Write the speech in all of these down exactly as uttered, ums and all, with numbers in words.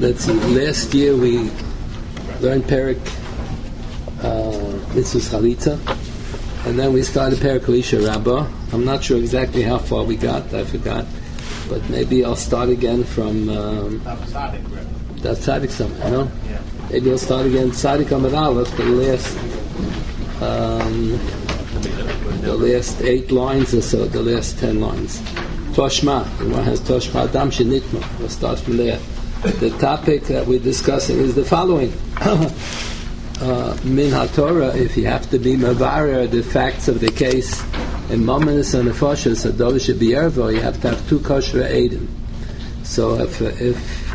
let's see, last year we learned Perek Mitzvahs Chalitza, and then we started Perek Elisha Rabbah. I'm not sure exactly how far we got, I forgot, but maybe I'll start again from um, Daf Tzadik somewhere, no? Yeah. Maybe I'll start again Tzadik Amud Aleph, the last um, the last eight lines or so, the last ten lines. Toshma, the one has Toshma Adam Shenitma. We'll start from there. The topic that we're discussing is the following. uh, Min HaTorah, if you have to be Mavarer, the facts of the case, in Mominus and Nefashos, Adol should be Ervo, you have to have two kosher Eidim. So if, if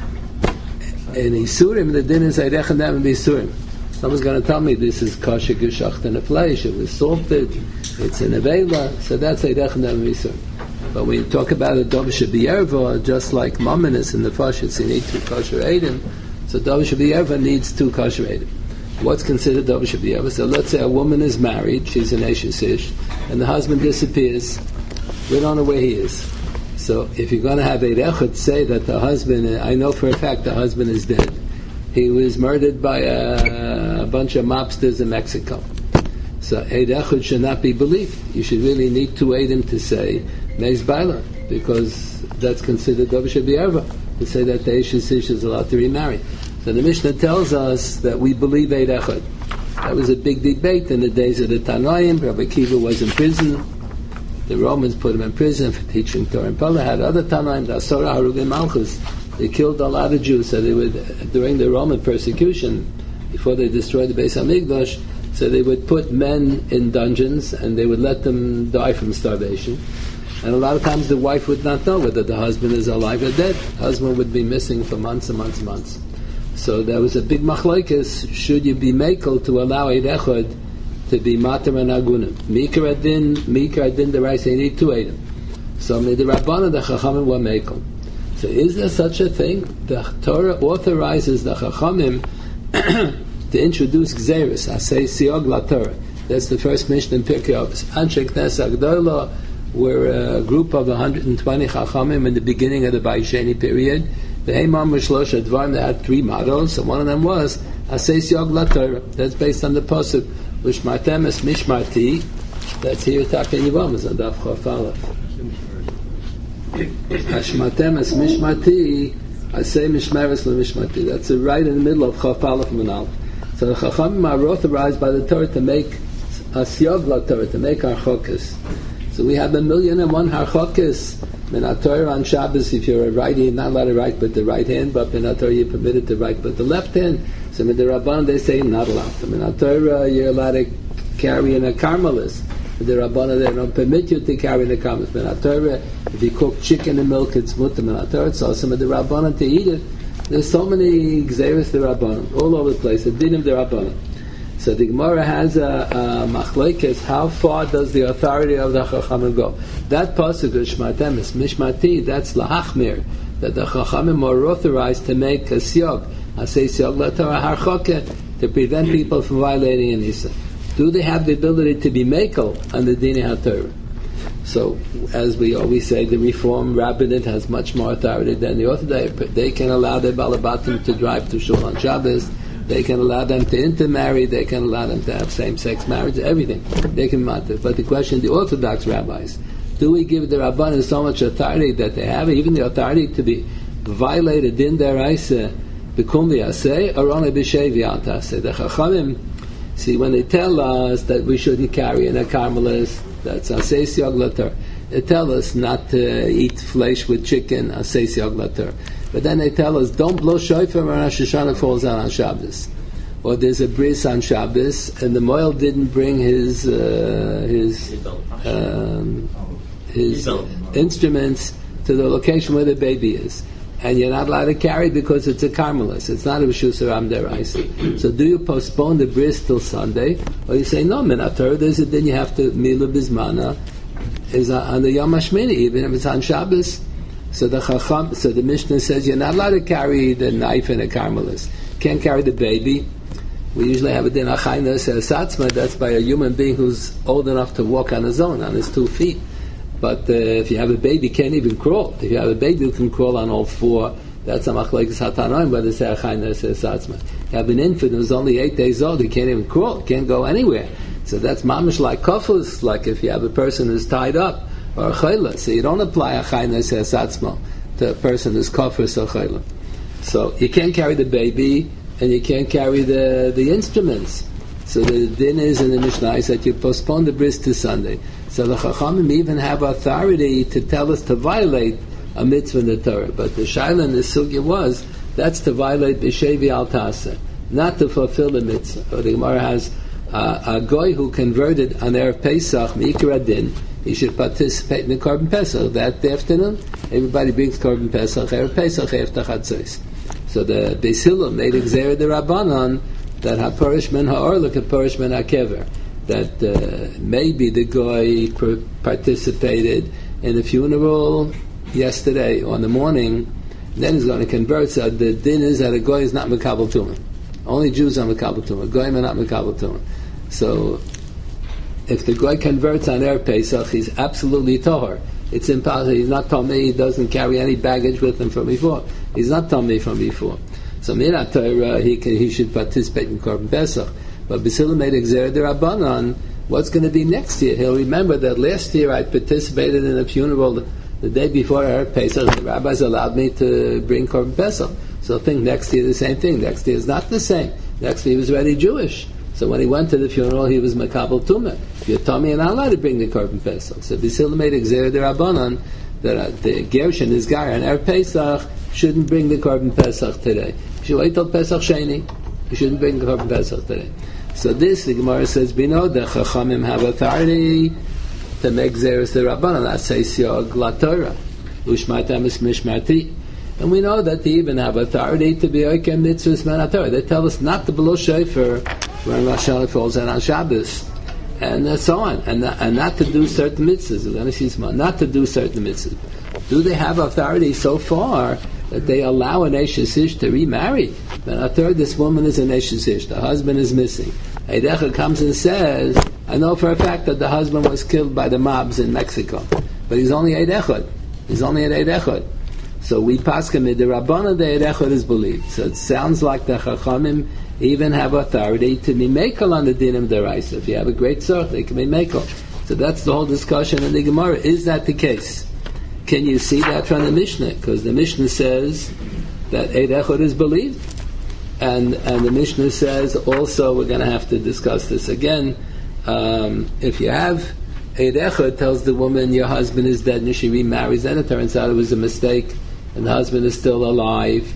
in Isurim, the din is Eirech and Dem Isurim. Someone's going to tell me this is kosher geshacht in the flesh, it was salted, it's in a vela, so that's Eirech and Dem Isurim. But when you talk about a Dov Shebiyerva, just like Mominus and the Fashits, you need two kosher Eidim. So Dov Shebiyerva needs two kosher Eidim. What's considered Dov Shebiyerva? So let's say a woman is married, she's an Ashes Ish, and the husband disappears. We don't know where he is. So if you're going to have Eid Echad say that the husband, I know for a fact the husband is dead. He was murdered by a, a bunch of mobsters in Mexico. So Eid Echad should not be believed. You should really need two Eidim to say Meis Baila, because that's considered Dov Shebiyerva, to say that the Ashes Ish is allowed to remarry. So the Mishnah tells us that we believe Eid Echad. That was a big debate in the days of the Tanoim. Rabbi Akiva was in prison. The Romans put him in prison for teaching Torah and Pella. Had other Tanoim, the Asora Harugim Malchus. They killed a lot of Jews. So they would, during the Roman persecution, before they destroyed the Beis Hamikdash, so they would put men in dungeons and they would let them die from starvation. And a lot of times the wife would not know whether the husband is alive or dead. The husband would be missing for months and months and months. So there was a big machlokes, should you be makel to allow Eid Echad to be mater and agunim? Mikra adin, mikra adin, the right say you need two Eidim. So the Rabbanah, the Chachamim were makel. So is there such a thing? The Torah authorizes the Chachamim to introduce Gzeris, Asay Siog La Torah. That's the first Mishnah in Pirkei Avos. Anshe Knesset Agdola were a group of one hundred twenty Chachamim in the beginning of the Bayesheni period. The Heimam Mishlosh Advarim, they had three mottos, and one of them was Asay Siog La Torah. That's based on the pasuk Mishmartem Es Mishmarti. That's here talking Yevamos on Daf Chaf Aleph. Hashmatem Es Mishmarti, Asay Mishmeres Le Mishmarti. That's right in the middle of Chaf Aleph Manal. So the Chachamim are authorized by the Torah to make a Siog La Torah, to make Harchokes. So we have a million and one Harchokes. In our Torah on Shabbos, if you're a righty, you're not allowed to write with the right hand, but in our Torah you're permitted to write with the left hand. So in the Rabban they say not allowed. In our Torah you're allowed to carry in a Carmelist. In the Rabban they don't permit you to carry in a Carmelist. In our Torah, if you cook chicken and milk, it's mutter. In our Torah, it's also in the Rabban to eat it. There's so many Gzeres the Rabban, all over the place, the din of the Rabban. So the Gemara has a, a machlokes, how far does the authority of the Chachamim go? That pasuk of Shmartem is Mishmati, that's Lahachmir, that the Chachamim are authorized to make a Siog, I say Siog La Torah Harchoke, to prevent people from violating an Issa. Do they have the ability to be Mekel on the Dini HaTorah? So, as we always say, the Reform Rabbinate has much more authority than the Orthodox. They can allow their Balabatim to drive to Shul on Shabbos. They can allow them to intermarry, they can allow them to have same-sex marriage, everything. They can matter. But the question, the Orthodox rabbis, do we give the Rabbanan so much authority that they have, even the authority to be violated in their Isa, Bekum V'Yaseh, or only B'Shei V'Yantase? The Chachamim, see, when they tell us that we shouldn't carry in a Carmelist, that's Asay Siog La Torah. They tell us not to eat flesh with chicken, Asay Siog La Torah. But then they tell us, don't blow shofar when Rosh Hashanah falls out on Shabbos. Or there's a bris on Shabbos, and the Moel didn't bring his uh, his um, his instruments to the location where the baby is. And you're not allowed to carry it because it's a Carmelist. It's not a Rishus Ram Deraisa. So do you postpone the bris till Sunday? Or you say, no, Min HaTorah, there's a din you have to, Mila Bizmana, is on the Yom HaShmini, even if it's on Shabbos. So the Chacham, so the Mishnah says you're not allowed to carry the knife in a Carmelist. Can't carry the baby. We usually have a din achayna says satzma. That's by a human being who's old enough to walk on his own, on his two feet. But uh, if you have a baby, can't even crawl. If you have a baby who can crawl on all four, That's a machlekes hatanoim, whether it's achayna or satzma. You have an infant who's only eight days old, he can't even crawl, can't go anywhere. So that's mamish like kofus, like if you have a person who's tied up, or a chayla. So you don't apply achayna or satzma to a person who's kofus or chayla. So you can't carry the baby, and you can't carry the, the instruments. So the din is in the Mishnah is that you postpone the bris to Sunday. So the Chachamim even have authority to tell us to violate a mitzvah in the Torah. But the shaila in the sugya was, that's to violate b'shevi al taseh, not to fulfill the mitzvah. Or the Gemara has uh, a goy who converted on Erev Pesach, Mikra din, he should participate in the Korban Pesach. That afternoon, everybody brings Korban Pesach, Erev Pesach, after Chatzos. So the Beis Hillel made a gzera de Rabbanan that ha'porish men ha'orlik ha'porish men ha'kever, that uh, maybe the guy per- participated in the funeral yesterday or in the morning, then he's going to convert. So the din is that a guy is not mekabel tumah. Only Jews are mekabel tumah. Goyim are not mekabel tumah. So if the guy converts on Erev Pesach, he's absolutely tohar. It's impossible. He's not tamei. He doesn't carry any baggage with him from before. He's not tamei from before. So Minat Torah, he can, he should participate in Korban Pesach. But Beis Hillel made a gzera de Rabbanan. What's going to be next year? He'll remember that last year I participated in a funeral the, the day before Erev Pesach. The rabbis allowed me to bring Korban Pesach. So think next year the same thing. Next year is not the same. Next year he was already Jewish. So when he went to the funeral, he was Mekabel Tumah. If you're Tommy, you're not allowed to bring the Korban Pesach. So Beis Hillel made a gzera de Rabbanan that uh, the Gershon, his guy, on Erev Pesach shouldn't bring the Korban Pesach today. You should wait till Pesach Sheni. You shouldn't bring the Korban Pesach today. So this, the Gemara says, we know the Chachamim have authority to make Zeres the Rabbanan. That's Seisiog La Torah. Ushmatam is Mishmarti. And we know that they even have authority to be Oikem Mitzvahs Man Torah. They tell us not to blow shofar when Rosh Hashanah falls in on Shabbos. And uh, so on. And, uh, and not to do certain mitzvahs. We're going to see some, not to do certain mitzvahs. Do they have authority so far that they allow an Eshes Ish to remarry? When I heard this woman is an Eshes Ish, the husband is missing. Eidecha comes and says, I know for a fact that the husband was killed by the mobs in Mexico, but he's only Eidechad. He's only at Eidechad. So we paskin the Rabbana the Eidechad is believed. So it sounds like the Chachamim even have authority to be mekel on the dinim deraisa. If you have a great tzorch, they can be mekel. So that's the whole discussion in the Gemara. Is that the case? Can you see that from the Mishnah? Because the Mishnah says that Eid Echad is believed. And and the Mishnah says also, we're going to have to discuss this again, um, if you have Eid Echad tells the woman your husband is dead and she remarries, then it turns out it was a mistake and the husband is still alive.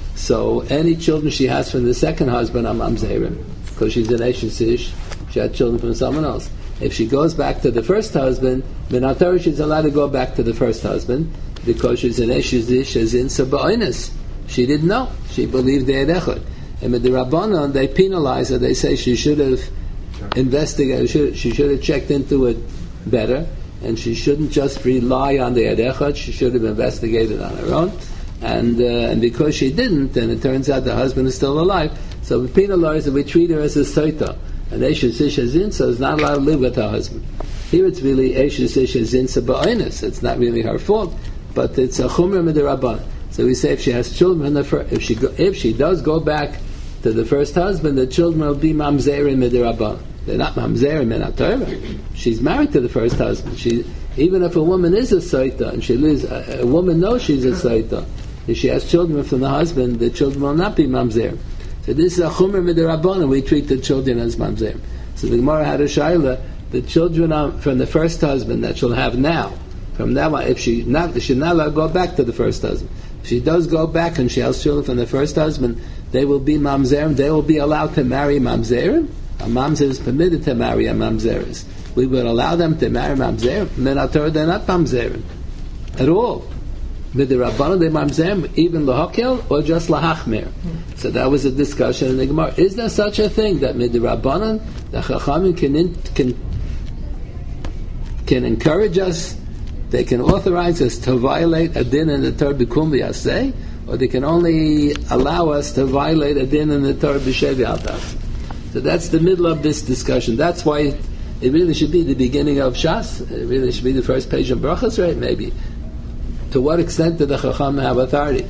So any children she has from the second husband are mamzerim, because she's an Eshes Ish, she had children from someone else. If she goes back to the first husband, Minat Torah she's allowed to go back to the first husband because she's an Eshes Ish, as in Saba'inus. She didn't know. She believed the Eid Echad. And with the Rabbanon, they penalize her. They say she should have investigated, should, she should have checked into it better, and she shouldn't just rely on the Eid Echad. She should have investigated on her own. And, uh, and because she didn't, and it turns out the husband is still alive, so we penalize her, we treat her as a Soita. And Eshes Ish Zin, so is not allowed to live with her husband. Here it's really Eshes Ish Zin Saba'inus. It's not really her fault, but it's a Chumrah Midirabban. So we say if she has children, the fir- if she go, if she does go back to the first husband, the children will be Mamzerim Midirabban. They're not Mamzerim in Torah. She's married to the first husband. She, even if a woman is a Soita, and she lives, a, a woman knows she's a Soita, if she has children from the husband, the children will not be Mamzerim. So this is a chumrah midirabbanan, and we treat the children as mamzerim. So the Gemara had a shaila, the children are from the first husband that she'll have now. From now on, if she not, she's not allowed to go back to the first husband. If she does go back and she has children from the first husband, they will be mamzerim. They will be allowed to marry mamzerim. A mamzer is permitted to marry a mamzeris. We would allow them to marry mamzerim. Minat Torah, they're not mamzerim at all. With the Rabbanon, they mamzerim even lahakel or just lahachmir. So that was a discussion in the Gemara. Is there such a thing that with the Rabbanon, the Chachamim can in, can can encourage us? They can authorize us to violate a din in the Torah b'kum v'yaseh, or they can only allow us to violate a din in the Torah b'shevi altas. So that's the middle of this discussion. That's why it, it really should be the beginning of Shas. It really should be the first page of Brachas, right? Maybe. To what extent do the Chacham have authority?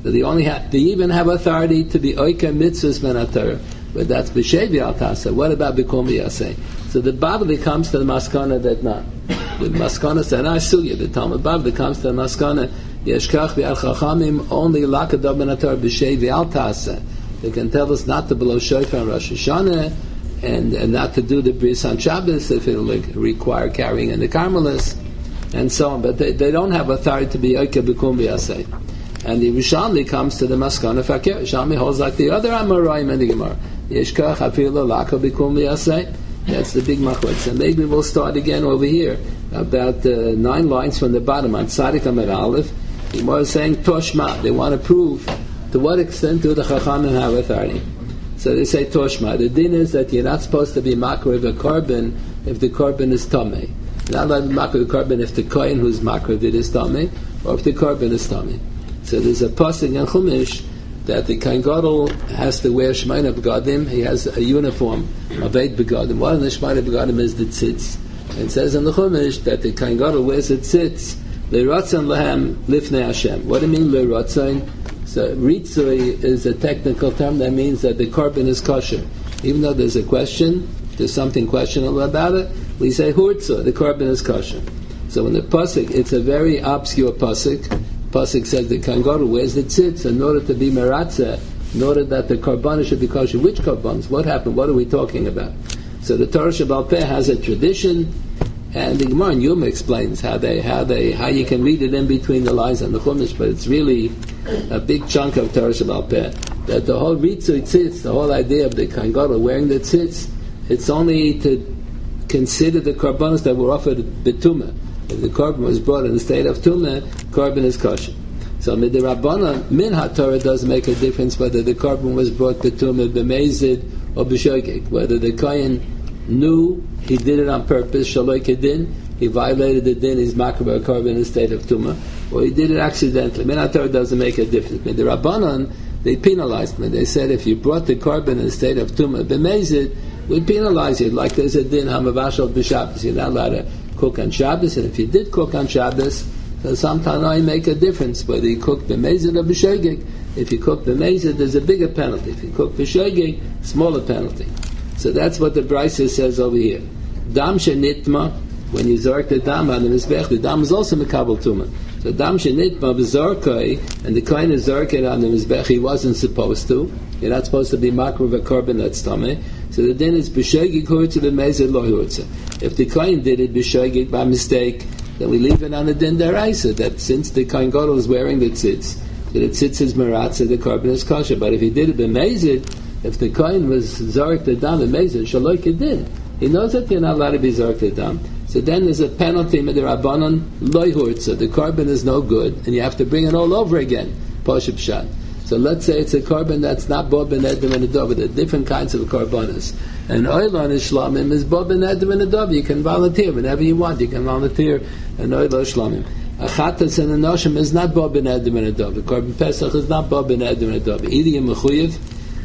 They only have, they even have authority to be oika mitzvahs ben HaTorah. But that's b'shevi al tasa. What about b'kum v'yaseh? So the Bavli comes to the maskana that not. The maskana said, I sue you. The Talmud Bavli comes to the maskana, yeshkach v'al chachamim, only lakadav ben HaTorah b'shevi al tasa. They can tell us not to blow shofar on Rosh Hashanah, and, and not to do the bris on Shabbos if it will like, require carrying in the Carmelis, and so on. But they, they don't have authority to be oika b'kum v'yaseh. And the Rishalmi comes to the maskana fakir. Rishalmi holds like the other Amoraim in the Gemara. Yeshkach afilu laka b'kum v'yaseh. That's the big machloek. And maybe we'll start again over here about uh, nine lines from the bottom on Tzadik Amid Aleph. The Gemara is saying Toshma. They want to prove to what extent do the Chachamim have authority. So they say Toshma. The din is that you're not supposed to be makriv a korban if the korban is tamei. You're not allowed to be makriv a korban if the kohen who's makriv it is tamei, or if the korban is tamei. So there's a pasuk in Chumash that the Kohen Gadol has to wear Shemaina Begadim. He has a uniform of eight Begadim. One of the Shemaina Begadim is the tzitz. And it says in the Chumash that the Kohen Gadol wears the tzitz Le'ratzon lahem lifnei Hashem. What do you mean Le'ratzon? So Ritzoi is a technical term that means that the korban is kosher. Even though there's a question, there's something questionable about it, we say Hurtzah, the korban is kosher. So in the pasuk, it's a very obscure pasuk. Pasuk says the Kohen Gadol wears the tzitz in order to be meratzeh, in order that the korban should be kosher. Which korbanos? What happened? What are we talking about? So the Torah Shebaal Peh has a tradition, and the Gemara in Yuma explains how they, how they, how you can read it in between the lines on the Chumash, but it's really a big chunk of Torah Shebaal Peh. That the whole ritzui tzitz, the whole idea of the Kohen Gadol wearing the tzitz, it's only to consider the korbanos that were offered betumah. If the korban was brought in the state of tumah, korban is kosher. So midirabbanan min haTorah doesn't make a difference whether the korban was brought betumah, b'meizid, or b'shogeg. Whether the kohen knew he did it on purpose, shaloi kedin, he violated the din, he's makar korban in the state of tumah, or he did it accidentally. Min haTorah doesn't make a difference. Midirabbanan, they penalized me. They said if you brought the korban in the state of tumah, b'meizid, we'd penalize you. Like there's a din hamavashal b'Shabbos, you're not allowed to cook on Shabbos, and if you did cook on Shabbos, then sometimes I make a difference whether you cook b'mezid or b'shogeg. If you cook b'mezid, there's a bigger penalty. If you cook b'shogeg, smaller penalty. So that's what the Brisa says over here. Dam shenitma, when you zork the dam on the mizbech, the dam is also mekabel tumah. So dam shenitma v'zorkoi, and the kohen is zorked on the mizbech, he wasn't supposed to. You're not supposed to be makar of a korban that's tameh. So the din is b'shogeg hurtza b'mezid lo hurtza. If the kohen did it b'shogeg by mistake, then we leave it on the din deraisa, that since the kohen gadol is wearing the tzitz, that the tzitz is meratzah, the korban is kosher. But if he did it b'mezid, if the kohen was zarek the dam b'mezid, shaloi kedin, he knows that you're not allowed to be zarek the dam. So then there's a penalty midirabbanan lo hurtza. The korban is no good, and you have to bring it all over again. Poshup shad. So let's say it's a korban that's not bo ben edom and adov. There are different kinds of korbanos. And oilon is shlamim is bo ben edom and adov. You can volunteer whenever you want. You can volunteer an oilon shlamim. A chatas and a noshim is not bo ben edom and adov. The korban pesach is not bo ben edom and adov. Either you're mechuyev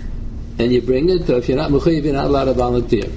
and you bring it, or if you're not mechuyev, you're not allowed to volunteer.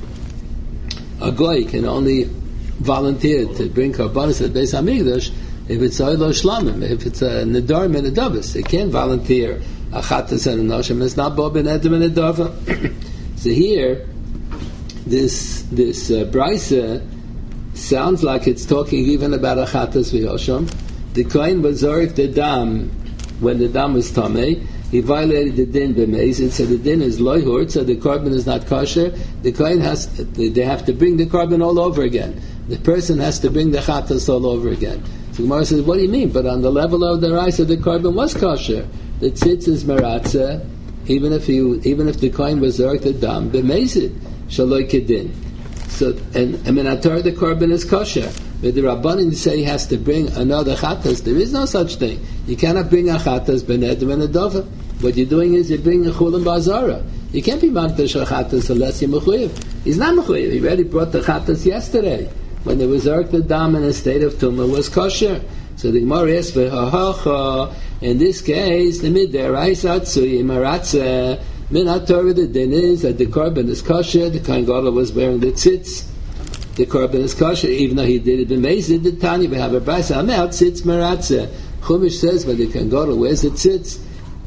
A goy can only volunteer to bring korbanos at Beis Hamikdash if it's oilon shlamim. If it's a nedarim and adovus, they can't volunteer a chatas and a noshim. It's not bo ben edom and adov. So here, this this uh, brisa sounds like it's talking even about a chatas v'yosham. The kohen was zorek the dam when the dam was tamei. He violated the din b'meizid, so the din is loy hurt, so the korban is not kosher. The kohen has, they have to bring the korban all over again. The person has to bring the chatas all over again. So Gemara says, what do you mean? But on the level of the rice, the korban was kosher. The tzitz is meratzah, even if you, even if the kohen was zorek the dam b'meizid, shaloi kedin. So, and I mean, atar the korban is kosher. But the Rabbanim say he has to bring another chatas. There is no such thing. You cannot bring a chatas ben edom and adova. What you're doing is you're bringing a chulam ba'azara. You can't be makdash a chatas unless you're mechuyev. He's not mechuyev. He already brought the chatas yesterday when there was zark the dam in a state of tumah was kosher. So the Gemara asks for ha in this case the midderais atzui maratzeh min haTorah. The din is that the korban is kosher. The kohen gadol was wearing the tzitz. The korban is kosher, even though he did it b'meizid. The Tanya we have a brisa amel tzitz meratzeh. Chumash says when the kohen gadol wears the tzitz,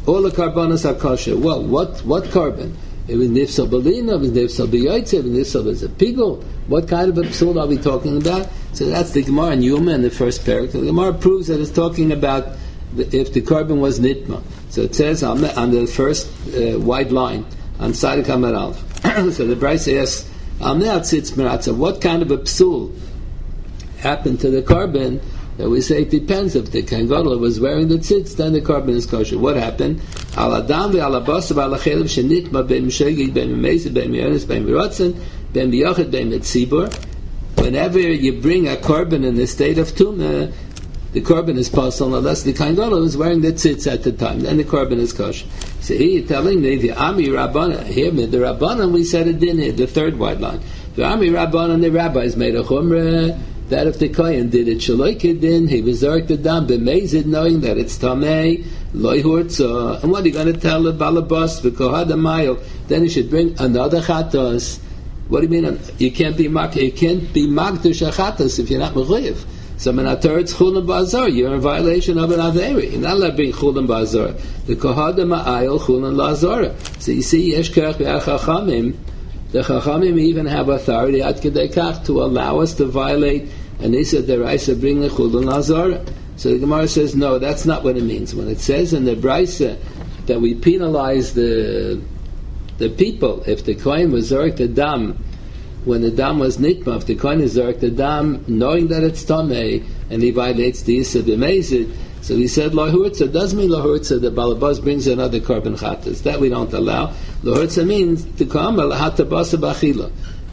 All the karbanos are kosher. Well, what what carbon? It was nifsal belina, it was nifsal b'yoytze, it was nifsal as a pigul. What kind of a psul are we talking about? So that's the Gemara in Yuma in the first parak. The Gemara proves that it's talking about the, if the carbon was nitma. So it says on the, on the first uh, white line on Sadik Amar Aleph. So the Bryce asks, on the tzitz meratza, what kind of a psul happened to the carbon? That we say it depends. If the Kohen Gadol was wearing the tzitz, then the carbon is kosher. What happened? Al adam ve'al abasa ve'al achelev shenitma ben mishegig ben mimezid ben miyonis ben miratzin ben biyachid ben mitzibur. Whenever you bring a carbon in the state of tumah, the carbon is possible unless the Kohen Gadol was wearing the tzitz at the time. Then the carbon is kosher. So here you're telling me the Ami Rabbana. Here the Rabbanan we said it in here, the third white line. The Ami Rabbanan, the rabbis made a chumrah that if the Kohen did it shaloikidin, he was zarek the dam b'mezid, knowing that it's tamei loy hurtza. And what are you going to tell the balabas v'kohad amayil? Then he should bring another chatos. What do you mean? You can't be mak. You can't be magdush a chatos if you're not mechuyev. So menator it's chulam ba'azar. You're in violation of an averi. You're not allowed to bring chulam ba'azar. The kohad amayil chulam la'azara. So you see, yesh kerach v'achachamim. The Chachamim even have authority at Kedei Kach to allow us to violate and they said the Raisa bring the Chulun Lazara. So the Gemara says, no, that's not what it means. When it says in the Brisa that we penalize the the people if the Kohen was Zorek the Dam, when the Dam was Nitma, if the Kohen is Zorek the Dam, knowing that it's Tameh, and he violates the Yisra B'mezid, so he said Lahurtza doesn't mean Lahurtza that Balabas brings another carbon chatas. That we don't allow. Lahurtza means to come lahata basa b'achila.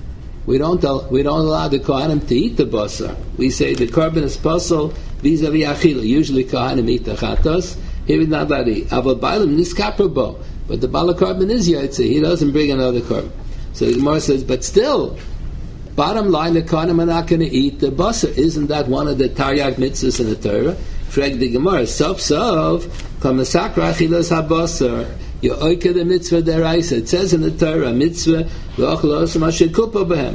We don't we don't allow the kohanim to eat the basar. We say the carbon is pasul vis-a-vis achila. Usually kohanim eat the chatas. Here we not allowed to eat. Aval bailam niskaprabo. But the bala carbon is yaitze. He doesn't bring another carbon. So the Gemara says, but still, bottom line, the kohanim are not going to eat the basar. Isn't that one of the taryag mitzvahs in the Torah? Frag the Gemara, sof sof, kamasakra achilas habasar. You oike the mitzvah deraisa. It says in the Torah, mitzvah v'ochlos mashikupa b'hem.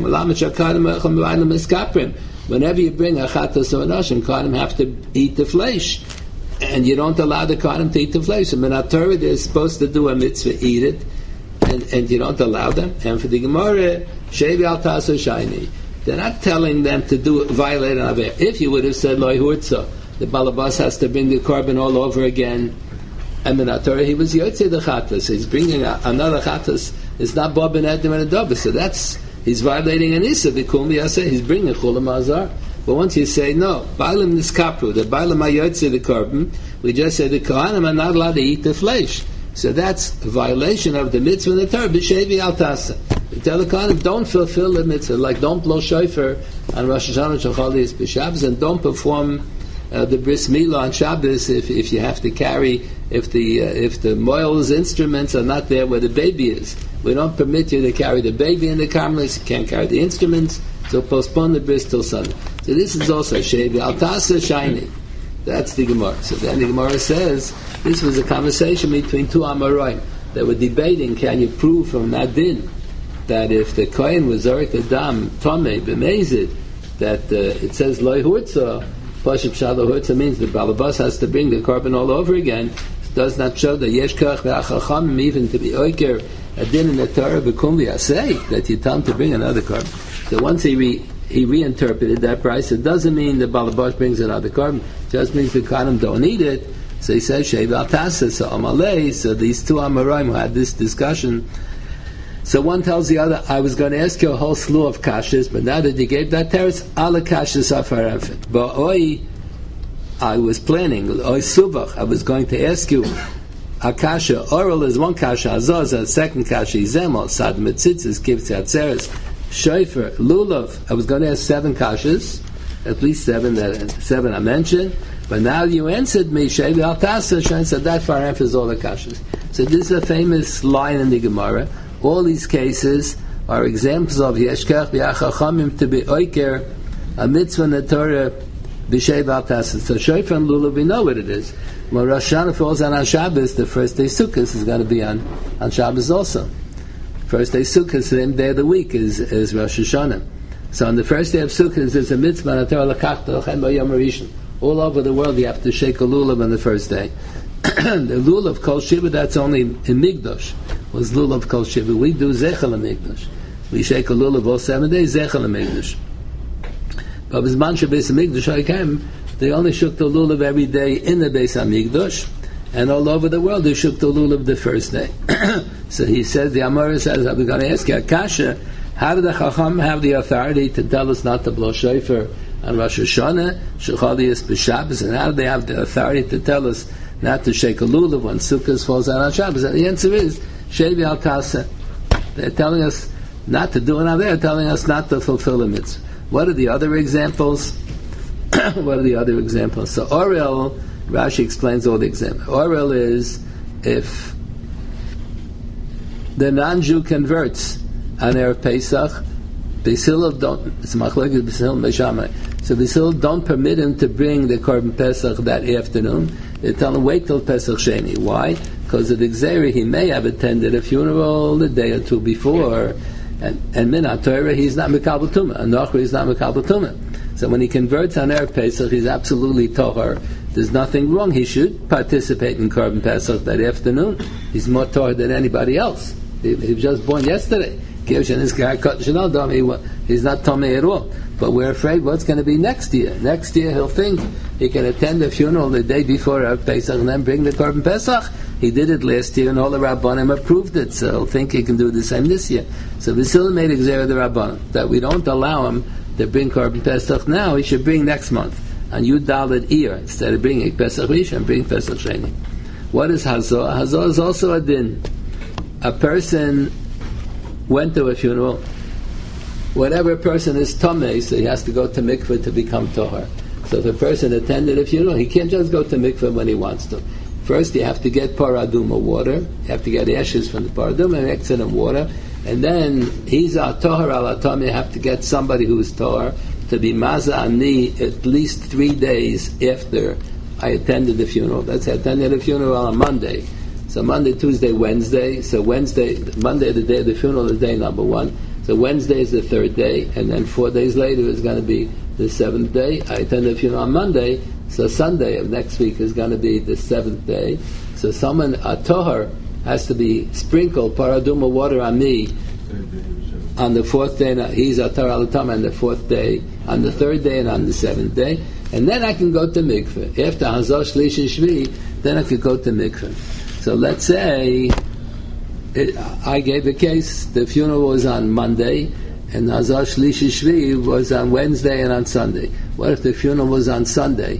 Whenever you bring a chatas or an ashim, kohanim have to eat the flesh, and you don't allow the kohanim to eat the flesh. And in our Torah, they're supposed to do a mitzvah, eat it, and, and you don't allow them. And for the Gemara, shevi al taso shayni. They're not telling them to do violate an aver. If you would have said loy hurtza, the balabas has to bring the carbon all over again. And in Torah, he was yotze the chatas. He's bringing a, another chatas. It's not bob and edim and a dobah. So that's he's violating an issa. V'kum yaseh. He's bringing chulam azar. But once you say no, bailam niskapru, the bailam ayotze the carbon, we just say the kohanim are not allowed to eat the flesh. So that's a violation of the mitzvah in the Torah. B'shevi al tasa. You tell the kohanim don't fulfill the mitzvah, like don't blow shofar on Rosh Hashanah Shachalias b'Shabbos, and don't perform Uh, the bris milah on Shabbos if if you have to carry if the uh, if the moil's instruments are not there where the baby is. We don't permit you to carry the baby in the karmelis. You can't carry the instruments, so postpone the bris till Sunday. So this is also shevi al tasa shiny. That's the Gemara. So then the Gemara says this was a conversation between two Amoraim that were debating: can you prove from Nadin that if the Kohen was Zorek Adam Tomei b'mezid that uh, it says loy hurtza. Pashib Shalom Hurtza means the Balabas has to bring the carbon all over again. It does not show that Yesh Kach Ve'achachamim even to be Oiker a din in the Torah B'kum V'yaseh that you tell him to bring another carbon. So once he re, he reinterpreted that price, it doesn't mean the Balabas brings another carbon. It just means the Kohanim don't eat it. So he says Sheiv Al Tasa. So Amalei. So these two Amoraim who had this discussion. So one tells the other, I was going to ask you a whole slew of kashas, but now that you gave that teretz, ala kashas afarafet. But oi, I was planning, oi subach, I was going to ask you, a kasha, oral is one kasha, azaz, a second kasha, izemol, sad metzitzis, kivtz atzeres, shofar, lulav. I was going to ask seven kashas, at least seven, that seven I mentioned, but now you answered me, shevi al tasa, and said that faraf is all the kashas. So this is a famous line in the Gemara. All these cases are examples of Yeshkach B'Achachamim to be Oiker, a mitzvah in the Torah, B'Sheiv Al Tasa. So Shofar and Lulav, we know what it is. When Rosh Hashanah falls on on Shabbos, the first day Sukkot is going to be on, on Shabbos also. First day Sukkot, the same day of the week is, is Rosh Hashanah. So on the first day of Sukkot, there's a mitzvah in the Torah, L'Kachta L'Chem B'Yom HaRishon. All over the world, you have to shake a Lulav on the first day. the lulav kol shiva, that's only in Migdosh, was lulav kol shiva. We do zechel Migdosh. We shake a lulav all seven days, zechel Migdosh. But Bizman Shabbos Migdosh came, they only shook the lulav every day in the Beis Hamikdash, and all over the world they shook the lulav the first day. So he says, the Amora says, I'm going to ask you, Akasha, how did the Chacham have the authority to tell us not to blow shofar on Rosh Hashanah, Shechalias b'Shabbos, and how do they have the authority to tell us not to shake a lulav when Sukkot falls out on Shabbos? And the answer is, Shevi al Kasa. They're telling us not to do it now, they're telling us not to fulfill the mitzvah. What are the other examples? What are the other examples? So Orel, Rashi explains all the examples. Orel is if the non-Jew converts on Erev Pesach, Beis Hillel don't, it's machlokes Beis Hillel Beis Shammai. So Beis Hillel don't permit him to bring the Korban Pesach that afternoon. They tell him wait till Pesach Sheni. Why? Because of the Gzeira, he may have attended a funeral the day or two before, and and Min HaTorah, he's not Mekabel Tumah, and Nochri, he's not Mekabel Tumah. So when he converts on Erev Pesach, he's absolutely Tohar. There's nothing wrong. He should participate in Korban Pesach that afternoon. He's more Tohar than anybody else. He, he was just born yesterday. He's not Tomei at all. But we're afraid what's going to be next year. Next year he'll think he can attend the funeral the day before Erev Pesach and then bring the Korban Pesach. He did it last year and all the Rabbanim approved it, so he'll think he can do the same this year. So Basila made a Gzeira the Rabbanim that we don't allow him to bring Korban Pesach now, he should bring next month. And Yud Daled Iyar, instead of bringing Pesach Rishon, bring Pesach Sheni. What is Hazor? Hazor is also a din. A person went to a funeral. Whatever a person is Tomei, so he has to go to mikveh to become Tohar. So if a person attended a funeral, he can't just go to mikveh when he wants to. First, you have to get paraduma water. You have to get ashes from the paraduma, mix it in water, and then he's a Tohar al Atom. You have to get somebody who is Tohar to be Maza Ani at least three days after I attended the funeral. That's I attended the funeral on Monday. So Monday, Tuesday, Wednesday. So Wednesday, Monday, the day of the funeral, is day number one. So Wednesday is the third day, and then four days later is going to be the seventh day. I attended the funeral on Monday, so Sunday of next week is going to be the seventh day. So someone, a Tohar, has to be sprinkled paraduma water on me on the fourth day. He's a Tohar al-Tam on the fourth day, on the third day, and on the seventh day. And then I can go to mikveh. After Hazor Shlish and Shvi, then I could go to mikveh. So let's say it, I gave a case, the funeral was on Monday, and Hazor Shlish and Shvi was on Wednesday and on Sunday. What if the funeral was on Sunday?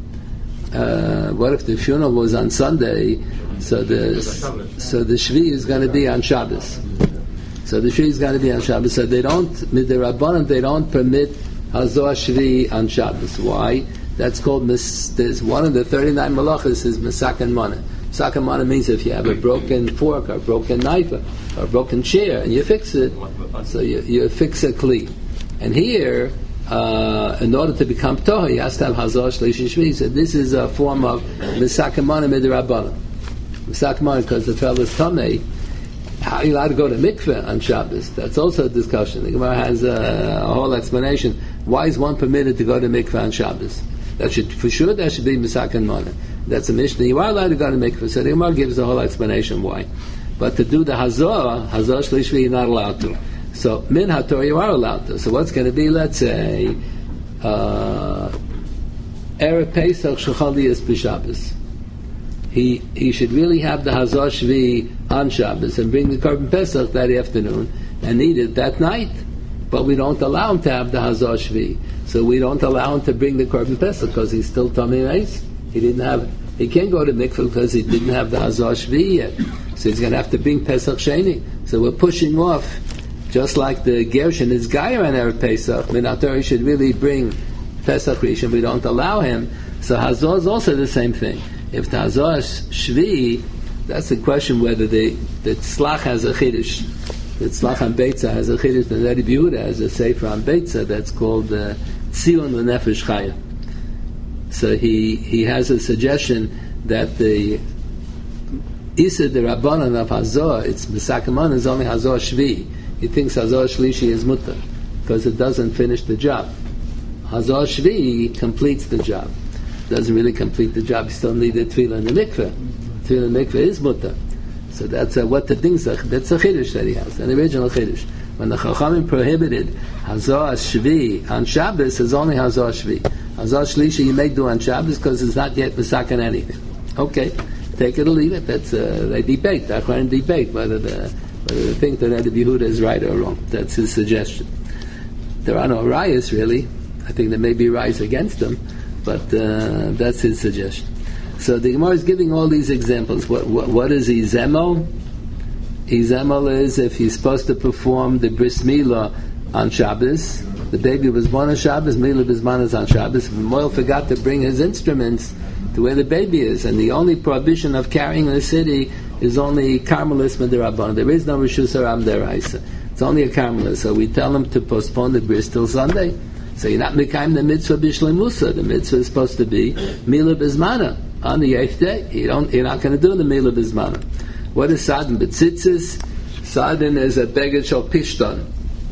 Uh, what if the funeral was on Sunday? So the so the Shvi is going to be on Shabbos. So the Shvi is going to be on Shabbos. So they don't, with the Rabbanan, they don't permit Hazor Shvi on Shabbos. Why? That's called, there's one of the thirty-nine malachas is Mesaken Mana. Mesaken Mana means if you have a broken fork or a broken knife or a broken chair and you fix it, so you, you fix a kli. And here, uh, in order to become Tohar, he has to have Hazor Shlish and Shvi. So this is a form of Mesaken Mana midrabbanan. Mesaken Mana, because the fellow is Tamei. How are you allowed to go to mikveh on Shabbos? That's also a discussion. The Gemara has a, a whole explanation. Why is one permitted to go to mikveh on Shabbos? That should, for sure, that should be Mesaken Mana. That's a Mishnah. You are allowed to go to mikveh. So the Gemara gives a whole explanation why. But to do the Hazor, Hazor Shlish Shvi, you're not allowed to. So Min HaTorah, you are allowed to. So what's going to be? Let's say uh, Erev Pesach Shechalias b'Shabbos. He he should really have the Hazor Shvi on Shabbos and bring the Korban Pesach that afternoon and eat it that night. But we don't allow him to have the Hazor Shvi. So we don't allow him to bring the Korban Pesach because he's still Tamei Meis. He didn't have. He can't go to mikveh because he didn't have the Hazor Shvi yet. So he's going to have to bring Pesach Sheni. So we're pushing off, just like the Gershon is Gayer on Erev Pesach. Min HaTorah should really bring Pesach Rishon. We don't allow him. So Hazor is also the same thing. If the Hazor Shvi, that's the question whether the the Tzlach has a Chiddush. The Tzlach on Beitza has a Chiddush. The Rebbe Yehuda has a Sefer on Beitza that's called uh, Tzion L'Nefesh Chaya. So he, he has a suggestion that the Issa the Rabbanan of Hazor, it's Mesaken Mana, is only Hazor Shvi. He thinks Hazor Shlishi is Mutter because it doesn't finish the job. Hazor Shvi completes the job. Doesn't really complete the job. You still need the tefillah in the mikveh. tefillin mikveh is mutter. So that's uh, what the things are. That's a chiddush that he has, an original chiddush. When the Chachamim prohibited Hazor Shvi on Shabbos, it's only Hazor Shvi. Hazor Shlishi you may do on Shabbos because it's not yet Mesaken anything. Okay, take it or leave it. That's uh, they debate. The Achronim debate whether the whether they think that Rabbi Yehuda is right or wrong. That's his suggestion. There are no rayas really. I think there may be rayas against them, but uh, that's his suggestion. So the Gemara is giving all these examples. What what, what is Izemel? Izemel is if he's supposed to perform the bris milah on Shabbos. The baby was born on Shabbos, milah bisman is on Shabbos. If the moil forgot to bring his instruments to where the baby is, and the only prohibition of carrying in the city is only Karmelis Midirabban. There is no Rishus Haram Deraisa. It's only a Karmelis. So we tell him to postpone the bris till Sunday. So you're not mekayim the mitzvah b'shleimusa. The mitzvah is supposed to be milah bismana on the eighth day. You don't. You're not going to do the milah bismana. What is sadin b'tzitzis? Sadin is a beged shel pishton.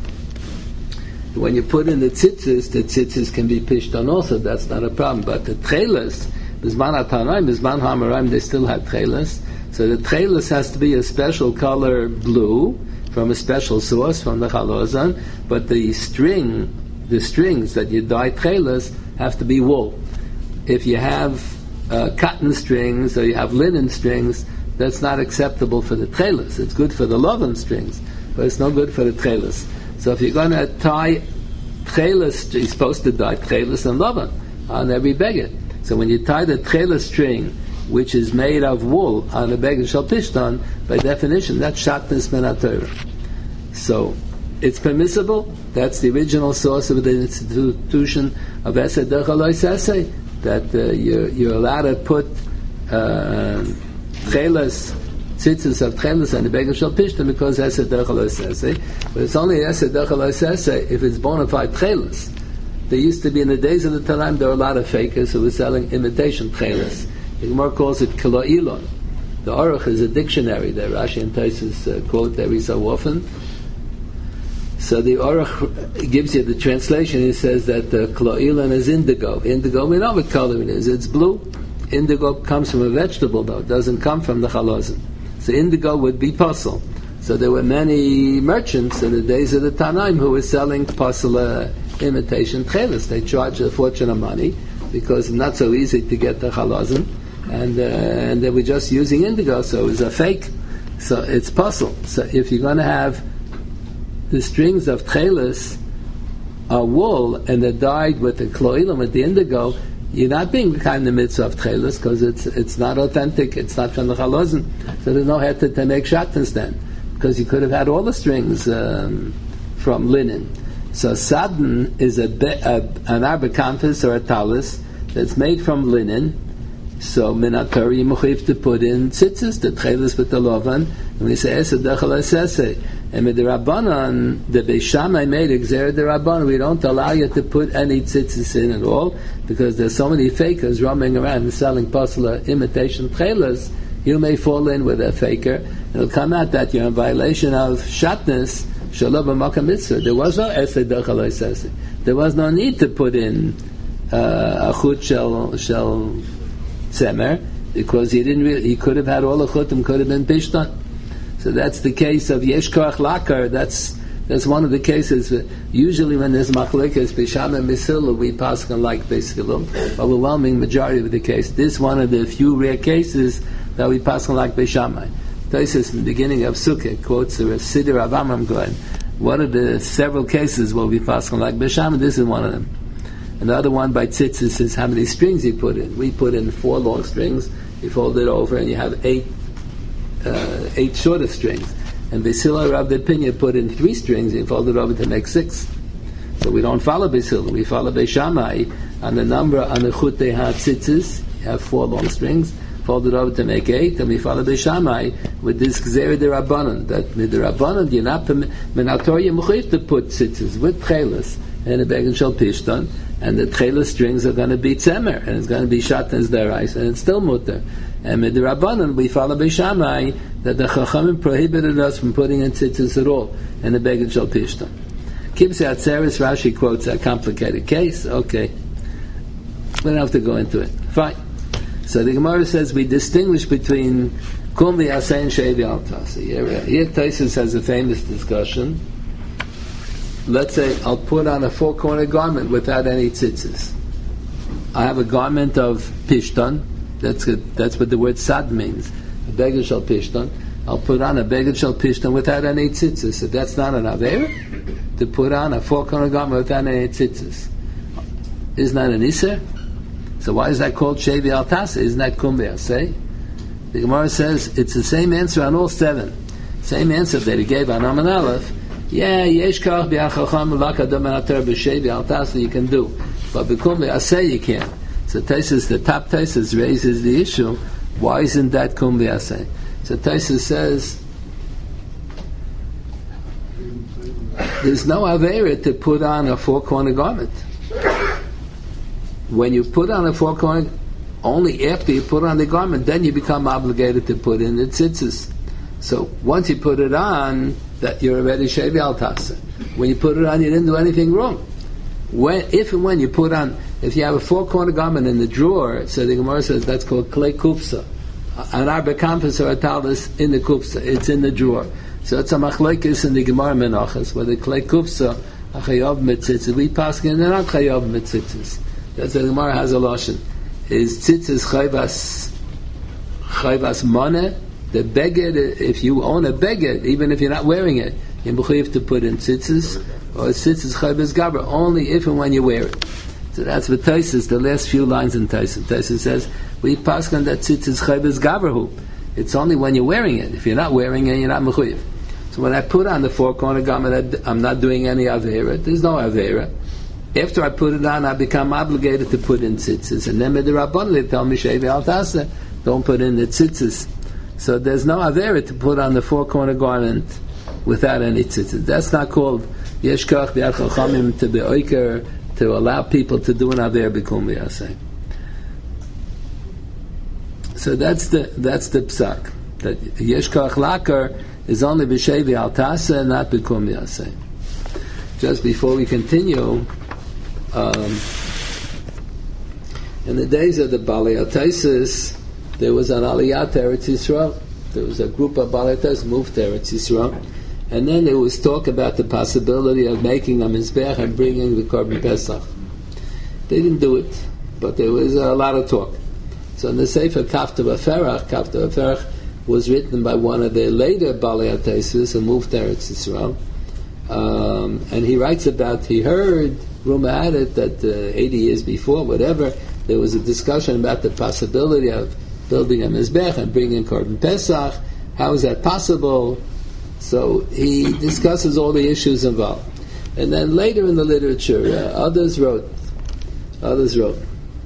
When you put in the tzitzis, the tzitzis can be pishton also. That's not a problem. But the tchelas, bisman atanaim, bisman hamaraim, they still have tchelas. So the tchelas has to be a special color blue from a special source from the chalozan. But the string, the strings that you dye tchelas have to be wool. If you have uh, cotton strings or you have linen strings, that's not acceptable for the tchelas. It's good for the loven strings, but it's no good for the tchelas. So if you're going to tie tchelas, you're supposed to tie tchelas and loven on every beged. So when you tie the tchelas string, which is made of wool, on a beged shel pishton, by definition, that's shatnez min haTorah. So it's permissible. That's the original source of the institution of Esed Dechal Oisesei, that uh, you're, you're allowed to put uh, tchelas, tzitzis of tchelas and the beged shel pishton because Esed Dechal Oisesei. But it's only Esed Dechal Oisesei if it's bona fide tchelas. There used to be, in the days of the Tanaim, there were a lot of fakers who were selling imitation tchelas. The Gemara calls it kilo ilon. The Aruch is a dictionary that Rashi and Tosfos uh, quote every so often. So the Aruch gives you the translation. He says that the kilo ilon is indigo. Indigo, we know what color it is. It's blue. Indigo comes from a vegetable, though. It doesn't come from the chalozim. So indigo would be puzzle. So there were many merchants in the days of the Tanaim who were selling puzzle uh, imitation tchelas. They charged a fortune of money because it's not so easy to get the chalozim, and uh, and they were just using indigo, so it was a fake. So it's puzzle. So if you're going to have the strings of tchelas are wool and they're dyed with the kloilim, with the indigo, you're not being kind of mitzvah of tchelas because it's it's not authentic. It's not from the chalozim. So there's no head to, to make shatnez then, because you could have had all the strings um, from linen. So sadin is a, be, a an arbacanthus or a talis that's made from linen. So min haTorah you mechuyev to put in tzitzis, the tchelas with the lovan, and we say esed dechal esesei. And with the Rabbanan, the Beis Shammai made exer the Rabbanan. We don't allow you to put any tzitzis in at all because there's so many fakers roaming around and selling pasla imitation tchelas. You may fall in with a faker. It'll come out that you're in violation of shatnez. There was no esed dechal esesei. There was no need to put in uh, a chut shel shel tzemer because he didn't. Really, he could have had all the chutim, could have been pishtan. So that's the case of yesh koach lakar. That's that's one of the cases. Usually when there's machlekes Beis Shammai and Beis Hillel, we pass on like Beis Hillel. Overwhelming majority of the case. This is one of the few rare cases that we pass on like Beis Shammai. Tosfos in the beginning of Sukkah quotes the Siddur of Amram Cohen. One of the several cases where we pass on like Beis Shammai, this is one of them. And the other one by tzitzis is how many strings you put in. We put in four long strings, you fold it over, and you have eight uh, eight shorter strings. And Beis Hillel Rav the opinion put in three strings, and you fold it over to make six. So we don't follow Beis Hillel, we follow Beis Shammai on the number on the chut they have tzitzis. You have four long strings, fold it over to make eight, and we follow Beis Shammai with this gzera de Rabbanan, that with the Rabbanan you're not min haTorah you mechuyev to put tzitzis with tchelas and a beged shel pishton, and the tchelas strings are going to be tzemer, and it's going to be shatnez derais, and it's still mutter. And with the Rabbanan we follow Beis Shammai that the Chachamim prohibited us from putting in tzitzis at all, and the beged shel pishton. Kibsei Atzeres, Rashi quotes a complicated case. Okay, we don't have to go into it. Fine. So the Gemara says we distinguish between kum v'yaseh and shevi al tasa. Here, here Taisus has a famous discussion. Let's say I'll put on a four-corner garment without any tzitzis. I have a garment of pishtan. That's a, that's what the word sad means. A beged shel pishtan. I'll put on a beged shel pishtan without any tzitzis. So that's not an aveira to put on a four-corner garment without any tzitzis. Isn't that an iser? So why is that called shevi al tasa? Isn't that kum v'yaseh? The Gemara says it's the same answer on all seven. Same answer that he gave on Aman Aleph. Yeah, yesh kach b'achacham v'akadam atar b'shevi al tasa you can do, but b'kum v'yaseh you can't. So Taisus, the top Taisus raises the issue. Why isn't that kum v'yaseh? So Taisus says there's no aveira to put on a four-corner garment. When you put on a four-corner, only after you put on the garment, then you become obligated to put in the tzitzis. So once you put it on, that you're already shevi al tasa. When you put it on, you didn't do anything wrong. When, if and when you put on, if you have a four-corner garment in the drawer, so the Gemara says that's called klei kupsa. An arba kampus or a talis in the kupsa. It's in the drawer. So it's a machlokes in the Gemara menachas, where the klei kupsa a chayav mitzitzis. We pass in, they're not chayav mitzitzis. That's the Gemara has a lashon. Is tzitzis chayvas chayvas moneh? The beged, if you own a beged, even if you're not wearing it, you're mechuyev to put in tzitzis, or tzitzis chayvas gabra, only if and when you wear it. So that's what Taisus, the last few lines in Taisus. Taisus says, we pass on that tzitzis chayvas gabrahu. It's only when you're wearing it. If you're not wearing it, you're not mechuyev. So when I put on the four-corner garment, I'm not doing any avera. There's no avera. After I put it on, I become obligated to put in tzitzis. And then the Rabban, they tell me, shevi al tasa, don't put in the tzitzis. So there's no avera to put on the four-corner garment without any tzitzis. That's not called yesh kach b'yad chachamim to be oiker, to allow people to do an avera b'kum v'yaseh. So that's the that's the psak. That yesh kach lakar is only b'shevi al tasa, not b'kum v'yaseh. Just before we continue, Um, in the days of the Balei Taisus, there was an Aliyah to Eretz Yisrael. There was a group of Balei Taisus moved to Eretz Yisrael, and then there was talk about the possibility of making a mizbech and bringing the Korban Pesach. They didn't do it, but there was a lot of talk. So in the Sefer Kafta V'Ferach, Kafta V'Ferach was written by one of the later Balei Taisus who moved to Eretz Yisrael, um, and he writes about he heard. Rumor had it that uh, eighty years before, whatever, there was a discussion about the possibility of building a mizbech and bringing Korban Pesach. How is that possible? So he discusses all the issues involved. And then later in the literature, uh, others wrote, others wrote,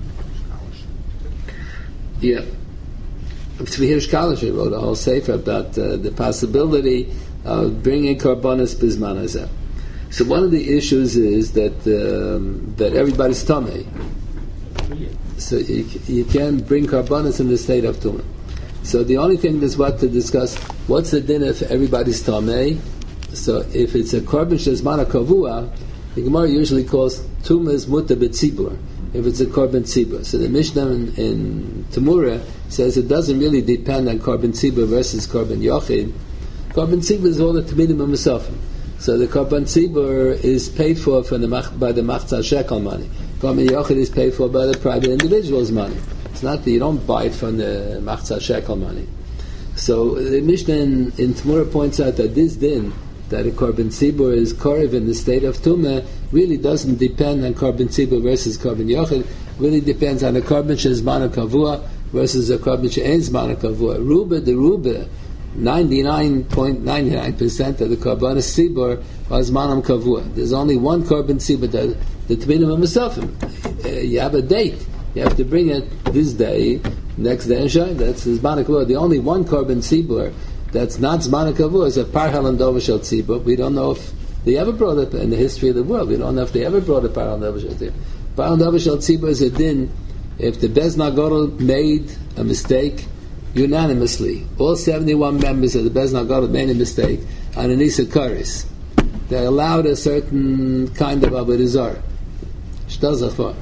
yeah, Tzvi Hirsch Kalischer wrote a whole sefer about uh, the possibility of bringing Korbanos Bizman Hazeh. So one of the issues is that um, that everybody's tamei. So you, you can't bring karbanos in the state of tumah. So the only thing is what to discuss. What's the din if everybody's tamei? So if it's a korban shezmana kavua, the Gemara usually calls tumahs muta b'tzibur. If it's a korban tzibur, so the Mishnah in, in Tamura says it doesn't really depend on korban tzibur versus korban yochid. Korban tzibur is all the tamidim and mesafim. So the Korban Tzibur is paid for from the, by the Machzah Shekel money. Korban Yochid is paid for by the private individual's money. It's not that you don't buy it from the Machzah Shekel money. So the Mishnah in, in Tamura points out that this din, that a Korban Tzibur is Korev in the state of Tumah, really doesn't depend on Korban Tzibur versus Korban Yochid. Really depends on a Korban Shezmana Kavua versus a Korban She'en Zmana Kavua. Ruba the Ruba, ninety-nine point nine nine percent of the Korbanos Tzibur was Manam Kavua. There's only one Korban Tzibur, the, the Tminim and Mesafim. Uh, you have a date. You have to bring it this day, next day, and Shai. That's Zmana Kavua. The only one Korban Tzibur that's not Zmana Kavua is a Parhal and Dovashel Tzibur. We don't know if they ever brought it in the history of the world. We don't know if they ever brought a Parhal and Dovashel Tzibur. Parhal and Dovashel Tzibur is a din if the Bez Nagodol made a mistake unanimously. All seventy-one members of the Bez Nagodol made a mistake on an Isa Karis. They allowed a certain kind of Avodah Zarah.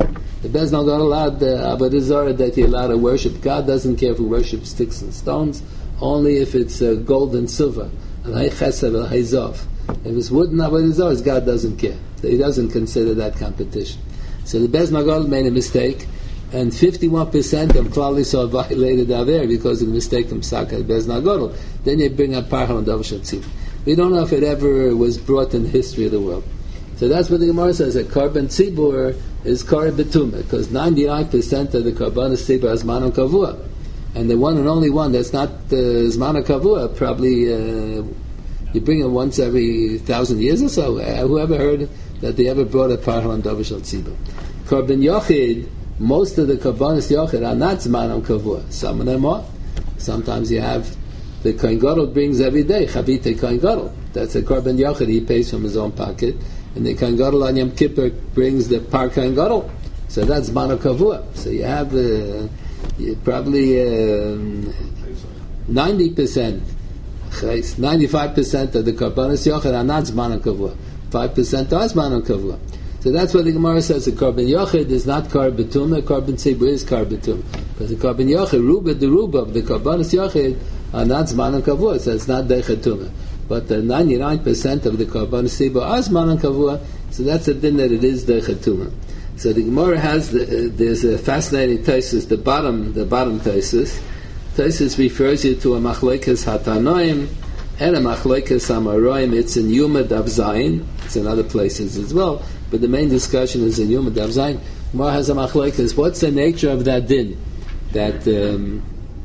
The Bez not allowed the Avodah Zarah that you're allowed to worship. God doesn't care if we worship sticks and stones, only if it's uh, gold and silver. And hay chesed and hay zav. If it's wood and Avodah Zarah, God doesn't care. So he doesn't consider that competition. So the Bez Nagol made a mistake, and fifty-one percent of Klal Yisrael violated Aver because of the mistake from Psak Bez Nagol. Then you bring up Parham and Davar Tzibur. We don't know if it ever was brought in the history of the world. So that's what the Gemara says, that Korban Tzibur is Kar Betumah, because ninety-nine percent of the Korban Tzibur is Zman Kavua. And the one and only one that's not uh, Zman Kavua, probably uh, you bring it once every thousand years or so. Uh, whoever heard that they ever brought a Parham and Davar Tzibur? Korban Yochid, most of the Korbanos Yochid are not Zman Kavua. Some of them are. Sometimes you have the Kohen Gadol brings every day, Chavite Kohen Gadol. That's a Korban Yochid, he pays from his own pocket. And the Kohen Gadol on Yom Kippur brings the Par Kohen Gadol. So that's Zman Kavua. So you have uh, you probably um, ninety percent, ninety-five percent of the Korbanos Yochid are not Zman Kavua. five percent are Zman Kavua. So that's what the Gemara says. The Korban Yochid is not Kar Betumah, Korban Tzibur is Kar Betumah. Because the Korban Yochid, Ruba the Ruba of the Korbanos Yochid are not Zman Kavua, so it's not Deichet Tumah. But the ninety-nine percent of the Korban Tzibur are Zman Kavua, so that's a din that it is Deichet Tumah. So the Gemara has, the, uh, there's a fascinating thesis, the bottom, the bottom thesis. Thesis refers you to a Machlokes Hatanoim and a Machlokes Amoraim. It's in Yuma Daf Zayin, it's in other places as well, but the main discussion is in Yuma Daf Zayin. Gemara has a Machlokes. What's the nature of that din? That um,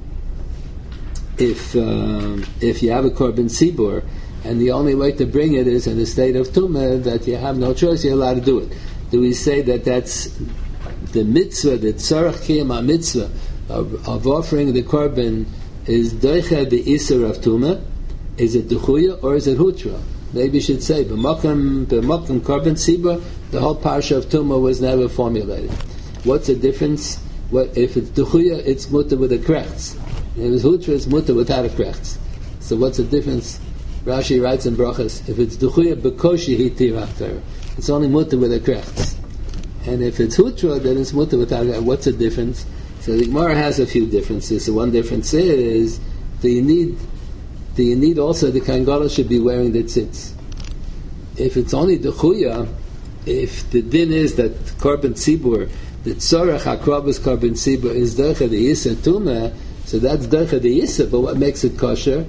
if um, if you have a Korban Tzibur, and the only way to bring it is in a state of Tumah, that you have no choice, you're allowed to do it. Do we say that that's the mitzvah, the tzarech kiyam mitzvah of, of offering the Korban is doicha the iser of Tumah? Is it duchuya or is it hutra? Maybe you should say b'makam b'makam Korban Tzibur, the whole parsha of Tumah was never formulated. What's the difference? What if it's duchuya? It's mutter with a krechts. If it's hutra, it's mutter without a krechts. So what's the difference? Rashi writes in Brachas, if it's duchuya b'koshi hitir after, it's only mutter with a krechts. And if it's hutra, then it's mutter without a krechts. What's the difference? So the Gemara has a few differences. So one difference is, do you need, do you need also the Kohen Gadol should be wearing the tzitz? If it's only duchuya, if the din is that Korban Tzibur, the tzorach hakrabas Korban Tzibur is doicha the yisa tumah, so that's doicha the yisa, but what makes it kosher?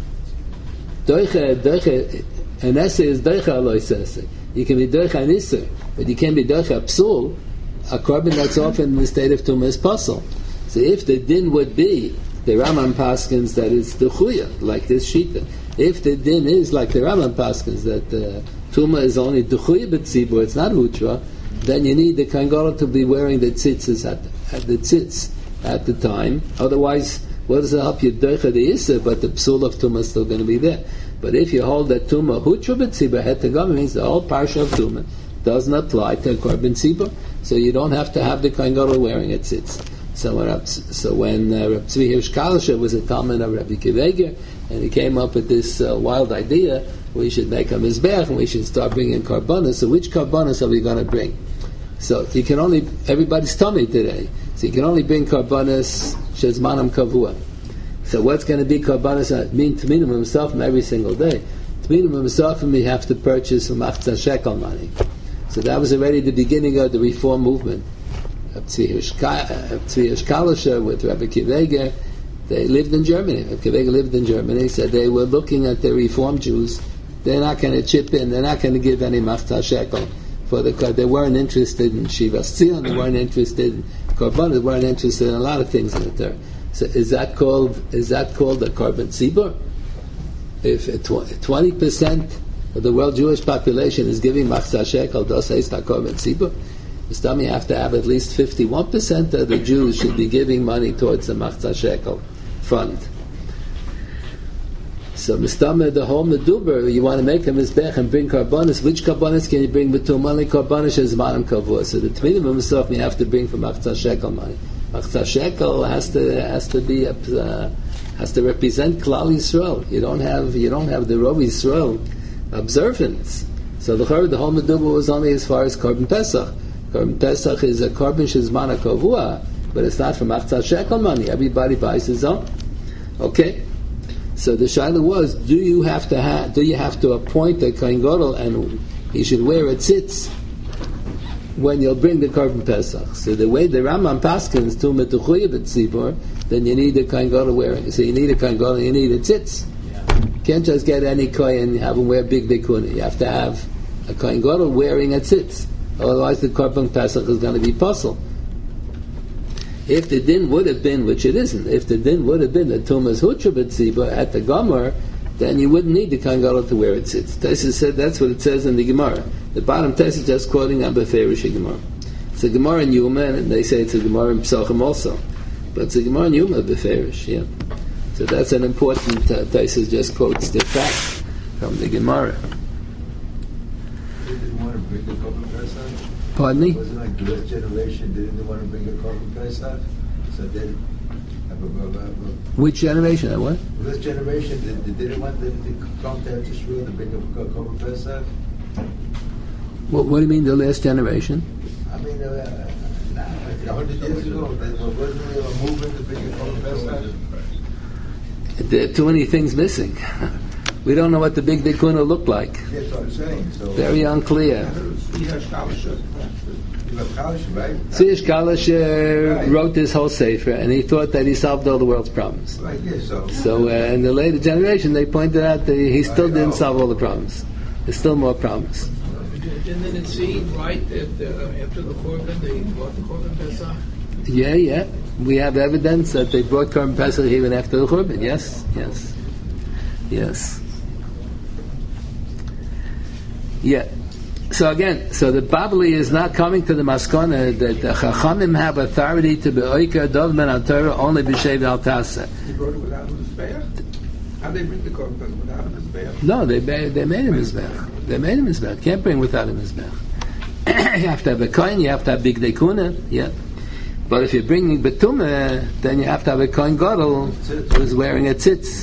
Doicha, doicha, an essay is doicha alois essay. You can be doicha an issa, but you can't be doicha psul, a Korban that's often in the state of tumah is pasul. So if the din would be, the Rambam paskins that it's duchuya, like this shita. If the din is like the Rambam paskins that uh, tumah is only duchuya b'tzibur, it's not hutra, then you need the Kohen Gadol to be wearing the tzitzis at, at the tzitz at the time. Otherwise, what does it help you? Doicha the issa, but the psul of tumah is still going to be there. But if you hold that tumah hutra b'tzibur het to go, means the whole parsha of tumah doesn't apply to Korban Tzibur, so you don't have to have the Kohen Gadol wearing a tzitz. So when, so when uh, Reb Tzvi Hirsch Kalischer was a Talmud of Rabbi Kiveger, and he came up with this uh, wild idea, we should make a mizbeach and we should start bringing karbanos. So which karbanos are we going to bring? So you can only, everybody's tummy today, so you can only bring karbanos shezmanam kavua. So what's going to be karbanos? Mean Tminum himself every single day. Tminum himself and we have to purchase from achtzah shekel money. So that was already the beginning of the reform movement. Tzvi Hirsch Kalischer with Rabbi Kiveger, they lived in Germany. Rabbi Kiveger lived in Germany, so they were looking at the Reform Jews. They're not going to chip in, they're not going to give any machzah shekel for the. They weren't interested in Shivas Tzion, they weren't interested in Korban, they weren't interested in a lot of things in the Torah. So is that called is that called a Korban Tzibur? If twenty percent of the world Jewish population is giving machzah shekel, does say it's not Korban Tzibur? Mistami have to have at least fifty-one percent of the Jews should be giving money towards the Machzah Shekel fund. So Mistami, the whole Meduber, you want to make a Mizbech and bring Karbonis. Which Karbonis can you bring? Betum only Karbonis is Manam Kavua. So the Tminim himself you have to bring from Machzah Shekel money. Machzah Shekel has to has to be a, uh, has to represent Klal Yisrael. You don't have you don't have the Rov Yisrael observance. So the the whole Meduber was only as far as Korban Pesach. Korban Pesach is a korban shizman kavua, but it's not from achzat shekel money. Everybody buys his own. Okay. So the shaila was: Do you have to ha- Do you have to appoint a kohen gadol and he should wear a tzitz when you'll bring the korban Pesach? So the way the Rambam paskins to metuchuyev b'tzibur, then you need a kohen gadol wearing. So you need a kohen gadol and you need a tzitz. You can't just get any kohen and have him wear big bikuni. You have to have a kohen gadol wearing a tzitz. Otherwise, the korban Pesach is going to be puzzle. If the din would have been, which it isn't, if the din would have been the tumas hutra b'tzibur at the gomer, then you wouldn't need the kohen gadol to wear it tzitz. Taisa said that's what it says in the Gemara. The bottom Taisa is just quoting on Beferish Gemara. It's a Gemara in Yuma, and they say it's a Gemara in Psachim also, but it's a Gemara in Yuma Beferish. Yeah. So that's an important. Uh, Taisa just quotes the fact from the Gemara. They didn't want to bring the korban Pesach. Pardon me? Wasn't like the last generation they didn't want to bring a korban Pesach, so then. Which generation? What? This generation, they, they didn't want them to come to Israel to bring a korban Pesach. What, what do you mean, the last generation? I mean, uh, a hundred years ago, they wasn't really a movement to bring a korban Pesach. There are too many things missing. We don't know what the big Dikuna looked like. That's what I'm saying. So, very unclear. Tzvish Kalash uh, wrote this whole sefer, and he thought that he solved all the world's problems. Right, yes, so so uh, in the later generation, they pointed out that he still didn't solve all the problems. There's still more problems. Didn't it seem right that uh, after the Korban, they brought the Korban Pesach? Yeah, yeah. We have evidence that they brought Korban Pesach even after the Korban. Yes, yes, yes. Yeah. So again, so the Babli is not coming to the Maskana that the Chachamim have authority to be oika dov men al Torah only b'shev al tasa. They brought it without a mizbeach? How did they bring the korban without a mizbeach? No, they they made a mizbeach. They made a mizbeach. Can't bring without a mizbeach. You have to have a kohen. You have to have big dekuna. Yeah. But if you're bringing betumah, then you have to have a kohen gadol who's wearing a tzitz.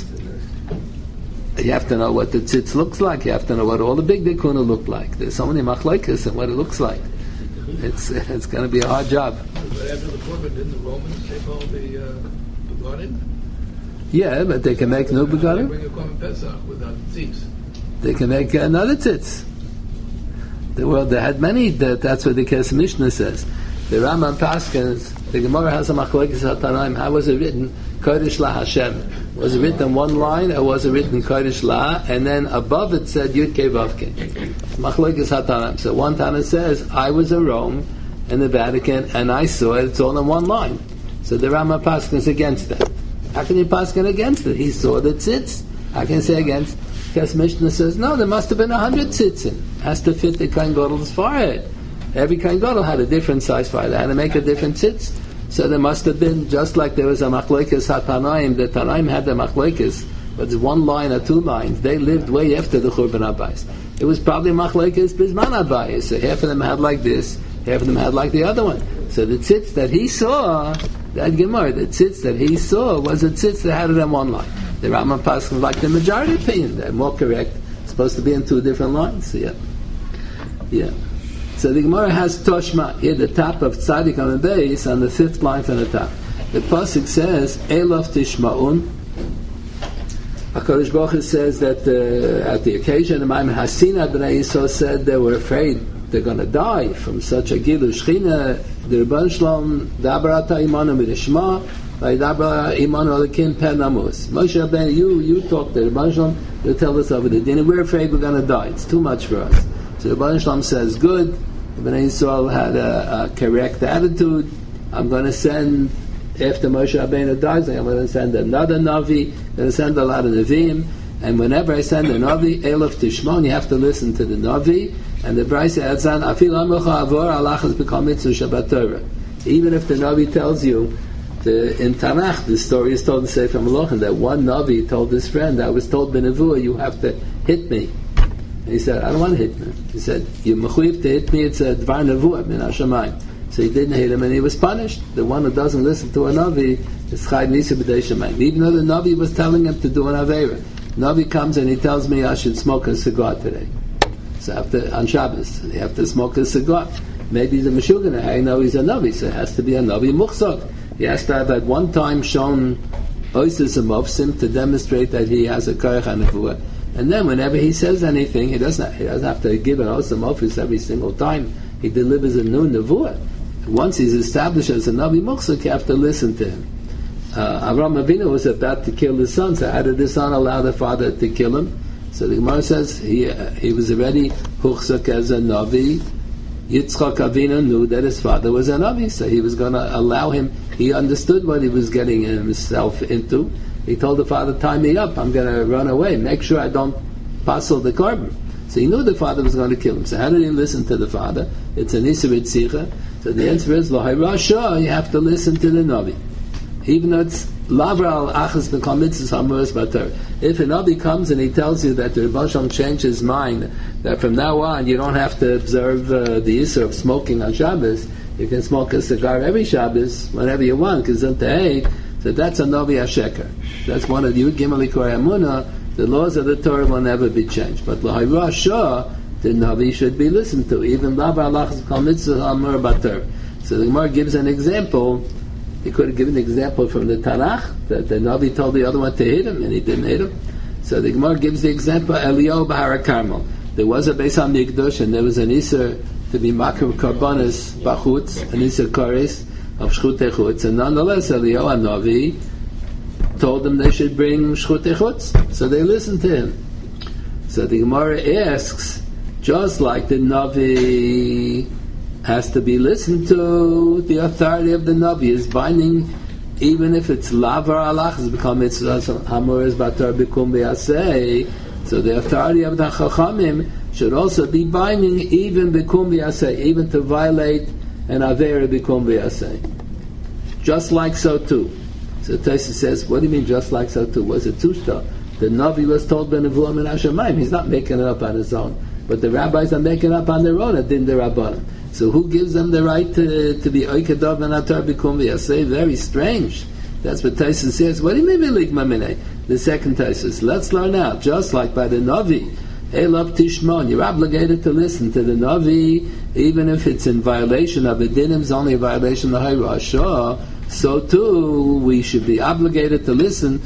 You have to know what the tzitz looks like. You have to know what all the big dekuna look like. There's so many machlokes and what it looks like. It's it's going to be a hard job. But after the korban, didn't the Romans take all the uh, begonim? Yeah, but they can make no begonim. They bring a korban Pesach without tzitz. They can make another tzitz. The world they had many. That, that's what the Kes Mishnah says. The Rambam Paskins, the Gemara has a machlokes hatanaim. How was it written? Kodesh La Hashem. Was it written one line, or was it written Kodesh La, and then above it said Yud Kei Vav Kei? Machlokes hatanaim. So one Tana says, I was in Rome, in the Vatican, and I saw it. It's all in one line. So the Rambam Paskins against that. How can you paskin against it? He saw the tzitz. How can you say against? Because Mishnah says, no, there must have been a hundred tzitzin. Has to fit the kohen gadol's forehead. Every kohen gadol had a different size forehead. They had to make a different tzitz. So there must have been, just like there was a machlokes hatanaim, the Tanaim had the machlokes, but it's one line or two lines. They lived way after the Churban Abayis. It was probably machlokes bisman Abayis. So half of them had like this, half of them had like the other one. So the tzitz that he saw, that Gemara, the tzitz that he saw was a tzitz that had it in one line. The Rambam Paskin like the majority opinion. They're more correct. It's supposed to be in two different lines. So yeah. Yeah. So the Gemara has Toshma here, the top of Tzadik on the base, on the fifth line from the top. The pasuk says, Elof Tishma'un. HaKadosh Baruch Hu says that uh, at the occasion, the Maimon Hasina B'nai Yisrael said they were afraid they're going to die from such a Gilu Shechina. The Rebbeinu Shalom, Dabarata Imanu Midishma, Vaydabra Imanu Alekim Pen Namus. Moshe Rabbeinu, you, you talk to the Rebbeinu Shalom, you tell us over the dinner, we're afraid we're going to die. It's too much for us. So the Rebbeinu Shalom says, good. Bnei Yisrael had a, a correct attitude. I'm going to send, after Moshe Rabbeinu dies, I'm going to send another Navi, I'm going to send a lot of Nevi'im, and whenever I send a Navi, Elof Tishmon, you have to listen to the Navi, and the Braisa adds on, Afil Amecha Avor, Allah has become Mitzvah Shabbat Torah. Even if the Navi tells you, the, in Tanakh, the story is told in Sefer Malachim, that one Navi told his friend, I was told Benavua, you have to hit me. And he said, I don't want to hit him. He said, you're mechuyev to hit me, it's a dvar nevuah min hashamayim. So he didn't hit him and he was punished. The one who doesn't listen to a Navi is chayv nisa b'dei shamayim. Even though the Navi was telling him to do an Aveira. Navi comes and he tells me I should smoke a cigar today. So after, on Shabbos, you have to smoke a cigar. maybe he's a Meshugana. I know he's a Navi, so it has to be a Navi Muchzak. He has to have at one time shown Oisis Mofsim to demonstrate that he has a Koyach HaNevuah. And then whenever he says anything, he doesn't, he doesn't have to give an Oisim Mofis every single time he delivers a new Nevuah. Once he's established as a Navi Muchzak, you have to listen to him. Uh, Avraham Avinu was about to kill his son, so how did the son allow the father to kill him? So the Gemara says he uh, he was already Huchzak as a Navi. Yitzchak Avinu knew that his father was a Navi, so he was going to allow him. He understood what he was getting himself into. He told the father, tie me up, I'm going to run away, make sure I don't passel the carbon. So he knew the father was going to kill him. So how did he listen to the father? It's an Isser Ritzicha. So the answer is, Lo Hayrasha, you have to listen to the Navi. Even though it's Lavra al Achas B'Kol Mitzvahs HaMuras Batar. If a Navi comes and he tells you that the Rebbe Shalom changed his mind, that from now on you don't have to observe uh, the Isser of smoking on Shabbos, you can smoke a cigar every Shabbos, whenever you want, because hey, so that's a Navi HaSheker. That's one of the Yud Gimel Ikor Emunah. The laws of the Torah will never be changed. But L'Hayra Shah, the Navi should be listened to, even Lavra al Achas B'Kol Mitzvahs HaMuras Batar. So the Gemara gives an example. He could have given an example from the Tanakh that the Navi told the other one to hit him and he didn't hit him. So the Gemara gives the example, Eliyahu B'Har HaKarmel. There was a Beis HaMikdash and there was an Isser to be Makar Karbanis Bachutz, an Isser Kares of Shchutei Chutz. And nonetheless, Eliyahu Navi told them they should bring Shchutei Chutz. So they listened to him. So the Gemara asks, just like the Navi has to be listened to, the authority of the Navi is binding, even if it's Lavar Alach, has become Mitzvahs HaMuras Batar Bikum B'Yaseh. So the authority of the Chachamim should also be binding, even Bikum B'Yaseh, even to violate an Avera Bikum B'Yaseh. Just like so too. So Taisa says, what do you mean just like so too? Was it Tushta? The Navi was told by Nevuah Min HaShamayim. He's not making it up on his own. But the rabbis are making it up on their own, Adin D'Rabbanan. So who gives them the right to, to be Oikadav and Atar Bikum V'Yaseh? Very strange. That's what Tyson says. What do you mean Ligma Minei? The second Tyson says, let's learn out, just like by the Navi. Elav Tishmon, you're obligated to listen to the Navi, even if it's in violation of the dinim, it's only a violation of the Hayra Shah. So too, we should be obligated to listen.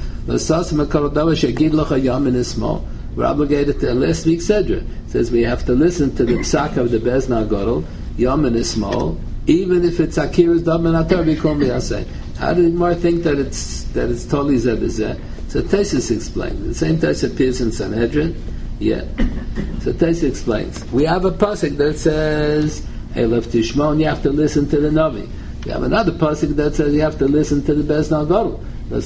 We're obligated to, last week's Sedra says we have to listen to the psak of the Bezna Gadol, Yom and Ismail, even if it's Akira's Dab and Atar Bikum V'Yaseh. How did Mar think that it's that it's totally Zebizeh? So Tesis explains. The same Tesis appears in Sanhedrin. Yeah. So Tesis explains. We have a pasuk that says, "Hey, Lev Tishmon, you have to listen to the Navi." We have another pasuk that says you have to listen to the Bezna Gadol.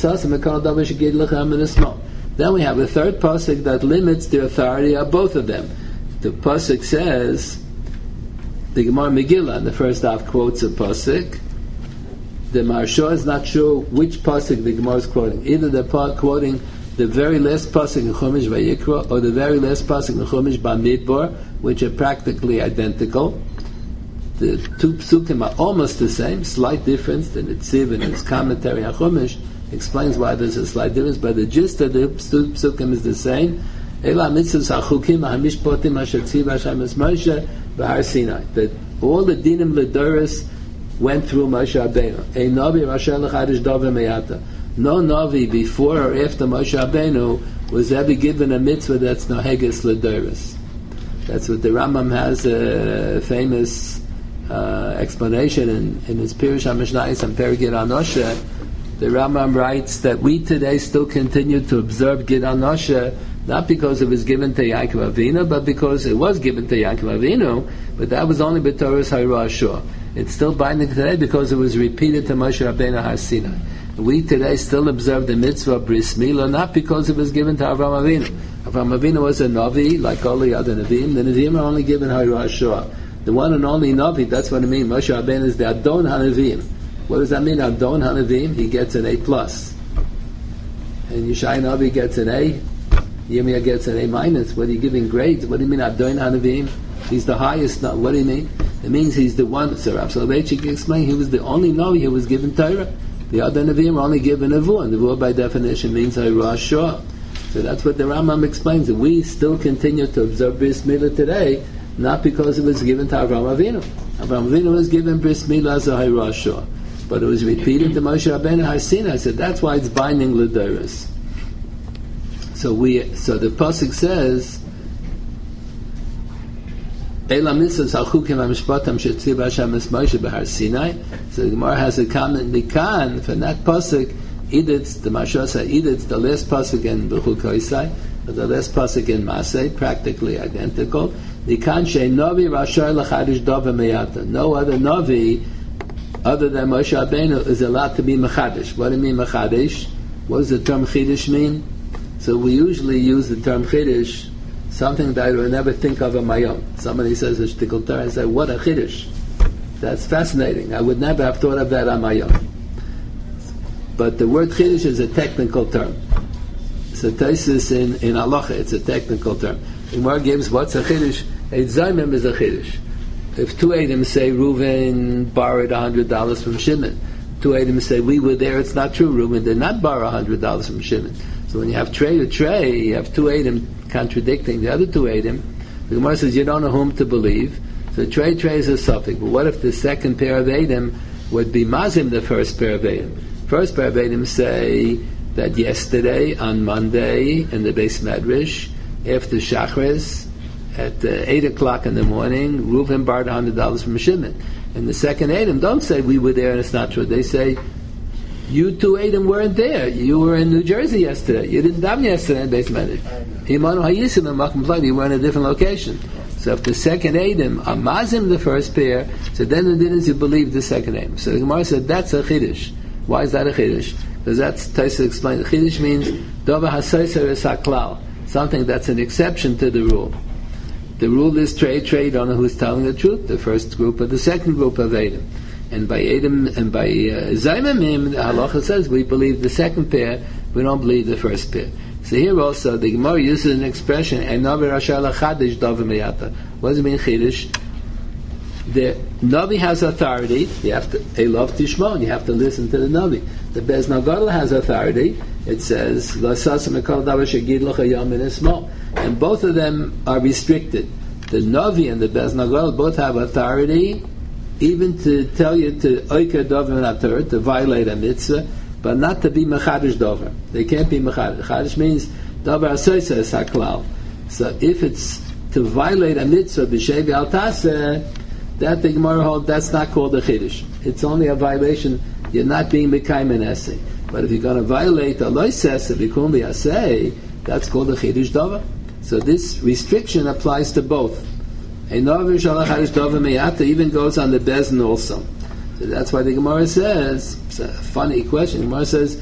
Then we have a third pasuk that limits the authority of both of them. The pasuk says, the Gemara Megillah in the first half quotes a pasuk. The Maharsha is not sure which pasuk the Gemara is quoting. Either they're quoting the very last pasuk in Chumash Vayikra or the very last pasuk in Chumash Bamidbar, which are practically identical. The two psukim are almost the same, slight difference. The Netziv in his commentary on Chumash explains why there's a slight difference, but the gist of the two psukim is the same. Ela mitzvahs hachukim hamishpotim asher tziv Hashem es Moshe b'Har Sinai. That all the dinim l'doros went through Moshe Rabbeinu. A navi rasher l'chadish davar meyata. No navi before or after Moshe Rabbeinu was ever given a mitzvah that's noheges l'doros. That's what the Rambam has a famous uh, explanation in, in his Pirush HaMishnayos and Perigid Anoshe. The Rambam writes that we today still continue to observe Gid Anoshe, not because it was given to Yaakov Avinu, but because it was given to Yaakov Avinu, but that was only B'Torah's Hayra Ashur. It's still binding today because it was repeated to Moshe Rabbeinu Har Sinai. We today still observe the mitzvah of Bris Milah, not because it was given to Avraham Avinu. Avraham Avinu was a Navi, like all the other Navim. The Navim are only given Hayra Ashur. The one and only Navi, that's what it means. Moshe Rabbeinu is the Adon HaNavim. What does that mean? Adon HaNavim, he gets an A plus. And Yeshai Navi gets an A. Yirmiyah gets an A minus. What are you giving grades? What do you mean Adon HaNavim? He's the highest. What do you mean? It means he's the one. So Rav Soloveitchik explained he was the only Navi who was given Torah. The other Navim were only given Nevuah. And Nevuah by definition means Hayra Shah. So that's what the Rambam explains. That we still continue to observe Bris Milah today, not because it was given to Avraham Avinu. Avraham Avinu was given bris milah as a hayrashah, but it was repeated to Moshe Rabbeinu Har Sinai. So that's why it's binding l'doros. So we, so the pasuk says, Eila mitzvos halchukim hamishpatam shetzivah Hashem es Moshe b'Har Sinai. So the Gemara has a comment mikan from that pasuk. Edith, the Mashasa Edith, the last pasuk in B'chukoisai, the last pasuk in Masei, practically identical. Mikan shei novi rashar l'chadish dova meyata. No other novi other than Moshe Rabbeinu is allowed to be mechadish. What do you mean mechadish? What does the term chidish mean? So we usually use the term chidish, something that I would never think of on my own. Somebody says a shtickle term, I say, what a chidish. That's fascinating. I would never have thought of that on my own. But the word chidish is a technical term. It's a thesis in, in halacha, it's a technical term. In Gemara gives what's a chidish? A zaymim is a chidish. If two items say Reuven borrowed one hundred dollars from Shimon, two items say we were there, it's not true, Reuven did not borrow one hundred dollars from Shimon. So when you have tray to tray, you have two items contradicting the other two items. The Gemara says you don't know whom to believe. So tray tray is a suffix. But what if the second pair of items would be mazim the first pair of items? First pair of items say that yesterday on Monday in the Beis Medrash after Shachris at uh, eight o'clock in the morning, Reuven borrowed one hundred dollars from Shimon. And the second item don't say we were there and it's not true. They say you two Adam weren't there. You were in New Jersey yesterday. You didn't daven yesterday in Beis Medrash. Imanu hayisim and Makom Plani, you were in a different location. So if the second Adam amazim the first pair, so then the din is you believe the second Adam. So the Gemara said that's a chiddush. Why is that a chiddush? Because that's Taisa explained. Chiddush means dova hasayser es haklal, something that's an exception to the rule. The rule is trade, trade, don't know who's telling the truth, the first group or the second group of Adam. And by Adam and by uh, Zaymamim, the halacha says we believe the second pair, we don't believe the first pair. So here also the Gemara uses an expression, "Enavi rashal chadish davim miyata." What does it mean chiddush? The Navi has authority. You have to elav tishmon. You have to listen to the Navi. The Bez Nagadol has authority. It says "Lasasam ekol davar shegid locha yom in esmo," and both of them are restricted. The Navi and the Bez Nagadol both have authority, even to tell you to oiker dover natur, to violate a mitzvah, but not to be mechadish dover. They can't be mechadish. Mechadish means dover asoysa es haklal. So if it's to violate a mitzvah b'shei al taseh, that the Gemara holds that's not called a chiddush. It's only a violation. You're not being mekayim an essay. But if you're going to violate a loises of yikum b'aseh, that's called a chiddush dover. So this restriction applies to both. A novish alachadish dover meyata even goes on the bezin also. So that's why the Gemara says, it's a funny question, the Gemara says,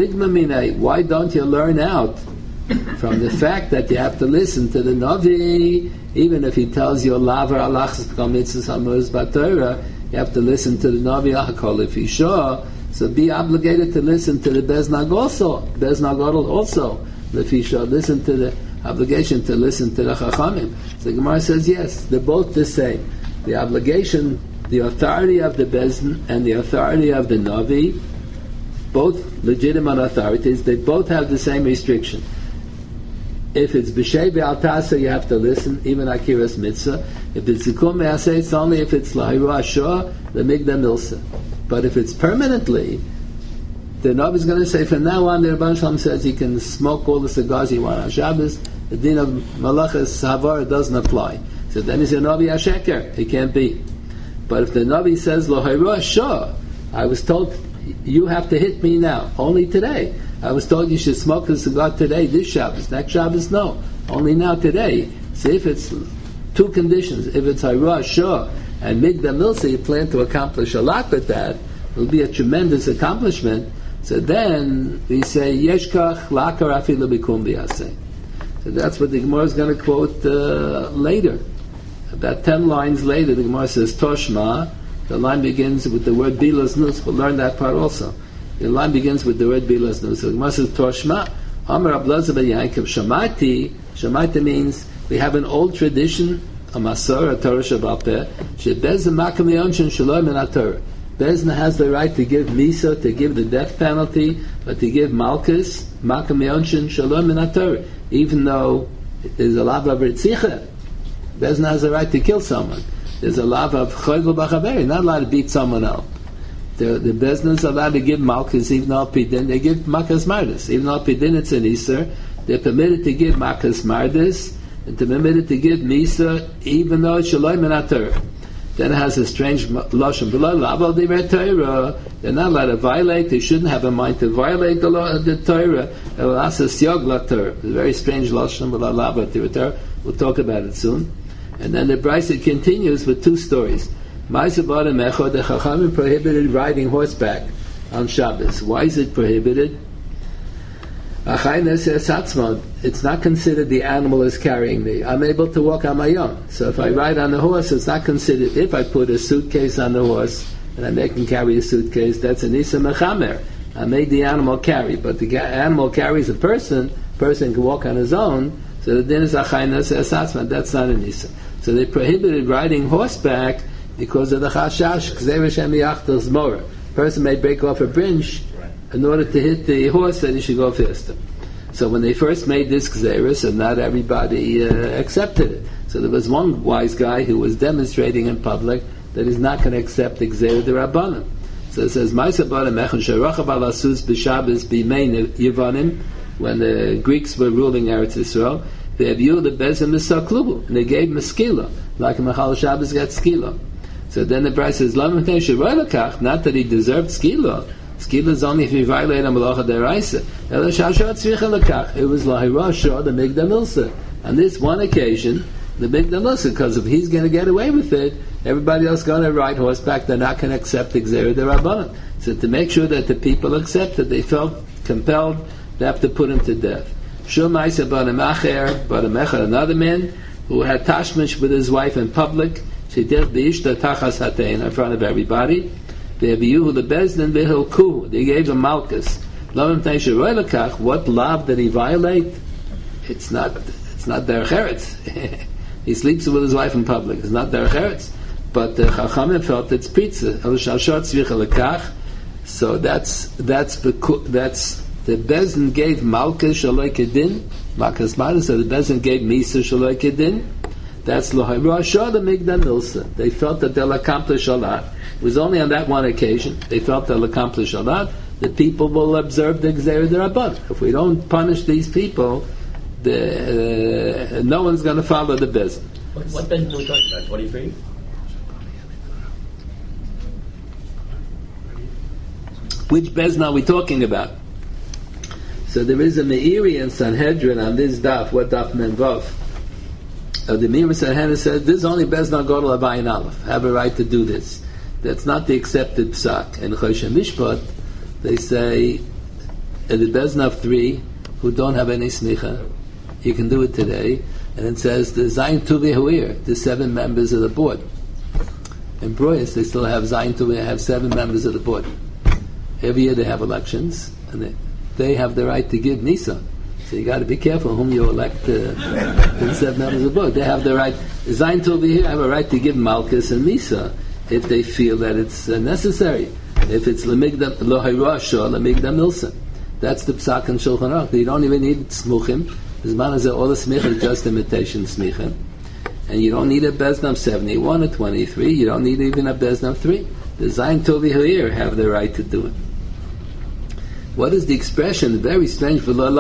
why don't you learn out from the fact that you have to listen to the Navi, even if he tells you lavar alachas mitzvahs hamurus b'Torah, you have to listen to the Navi hakol if he's sure. So be obligated to listen to the Bez Nag also, Bez Nagadol also, if he's sure. Listen to the obligation to listen to the Chachamim. So the Gemara says yes, they're both the same. The obligation, the authority of the Bezin and the authority of the Navi, both legitimate authorities, they both have the same restriction. If it's b'shei b'al tasa, you have to listen, even akiras mitzvah. If it's zikum me'aseh, it's only if it's lahiru ashur, the migda milsa. But if it's permanently, the Navi is going to say, from now on, the Rebbeinu Shalom says he can smoke all the cigars he wants on Shabbos. The din of malachas havara doesn't apply. So then he's a Navi Hasheker. He can't be. But if the Navi says, lahiru ashur, I was told, you have to hit me now, only today. I was told you should smoke a cigar today, this Shabbos. Next Shabbos, no. Only now, today. See, if it's two conditions, if it's Hayrua, sure, and Migda Milsa, you plan to accomplish a lot with that, it will be a tremendous accomplishment. So then, we say, Yeshkach lakar afilu bikum b'yaseh. So that's what the Gemara is going to quote uh, later. About ten lines later, the Gemara says, Toshma. The line begins with the word Bilas Nus. We'll learn that part also. The line begins with the word Bilas Nus. So the Gemara says, Toshma, Amar Ablaza ben Yaakov, Shamati. Shamati means we have an old tradition, a Masor, a Torah Shabbat Peh, Shebezin Makam Yonshin Shalom in Torah. Bezin has the right to give Misa, to give the death penalty, but to give Malchus, Makam Yonshin Shalom in Torah. Even though there's a lot of Ritzicha, Bezin has the right to kill someone. There's a lav of choyvel b'chaveri, not allowed to beat someone else. The, the business allowed to give malchus, even though pidin, they give makas mardis. Even though pidin it's an Easter, they're permitted to give makas mardis, and they're permitted to give misa, even though it's shaloi min Torah. Then it has a strange lashon. They're not allowed to violate. They shouldn't have a mind to violate the law of the Torah. It's a very strange lashon. We'll talk about it soon. And then the Brisa continues with two stories. The Chachamim prohibited riding horseback on Shabbos. Why is it prohibited? It's not considered the animal is carrying me. I'm able to walk on my own. So if I ride on the horse, it's not considered. If I put a suitcase on the horse and I make him carry a suitcase, that's an isa mechamer. I made the animal carry, but the animal carries a person. Person can walk on his own. So the din is achaynas esatzman. That's not an isa. So they prohibited riding horseback because of the chashash k'zeh Hashem yachtel zmora. Person may break off a branch in order to hit the horse that he should go faster. So when they first made this gzeirus, and not everybody uh, accepted it. So there was one wise guy who was demonstrating in public that he's not going to accept the gzeirah de rabbanim. So it says, Ma'aseh ba'alei mechon she'rochav al asus b'Shabbos b'imei Yevanim, when the Greeks were ruling Eretz Yisrael, they have you the bezim misaklubu, and they gave him a skila, like a Machal Shabbos got skila. So then the Brisa says, Lam Meknei she'roy lekach, not that he deserved skila. Skila is only if you violate a malacha deraisa. It was lahirasha, the migdal milsa. On this one occasion, the migdal milsa, because if he's going to get away with it, everybody else going to ride horseback. They're not going to accept the gzera derabbanan. So to make sure that the people accept it, they felt compelled to have to put him to death. Shumaisa b'nemacher, b'nemecher, another man who had tashmish with his wife in public. She did b'ishta tachas hatein in front of everybody. They gave him malchus. What lav did he violate? It's not. It's not derech eretz. He sleeps with his wife in public. It's not derech eretz. But the Chachamim felt it's pizza. So that's that's that's the Bezdin gave malchus shaloi kedin. Malchus matter. So the Bezdin gave misa shaloi kedin. That's Lohayru Ashar, the Migdal Milsa. They felt that they'll accomplish a lot. It was only on that one occasion. They felt they'll accomplish a lot. The people will observe the Gzeir D'Rabban. If we don't punish these people, the, uh, no one's going to follow the Bezin. What, what Bezin are we talking about? twenty-three? Which Bezin are we talking about? So there is a Meiri in Sanhedrin on this daf. What daf menvav? Uh, the Meiri Sanhedrin says this is only Bezin Godel Abayin Aleph have a right to do this. That's not the accepted psak. In Choshen Mishpat, they say uh, the Bezin of three who don't have any smicha, you can do it today. And it says the Zayin Tuvi Huir, the seven members of the board. In Broyas, they still have Zayin Tuvi, have seven members of the board. Every year they have elections, and they, they have the right to give Nisa. So you got to be careful whom you elect to uh, the seven members of the board. They have the right. Zayin Tuvi here have a right to give Malchus and Nisa if they feel that it's uh, necessary. If it's Lemigdam Lohayruasha, Lemigdam Milsa. That's the Psak and Shulchan Aruch. You don't even need Smuchim. As man as all the Smicha is just imitation Smicha. And you don't need a Bezdam seventy-one or twenty-three. You don't need even a Bezdam three. The Zayin Tuvi here have the right to do it. What is the expression? Very strange. Very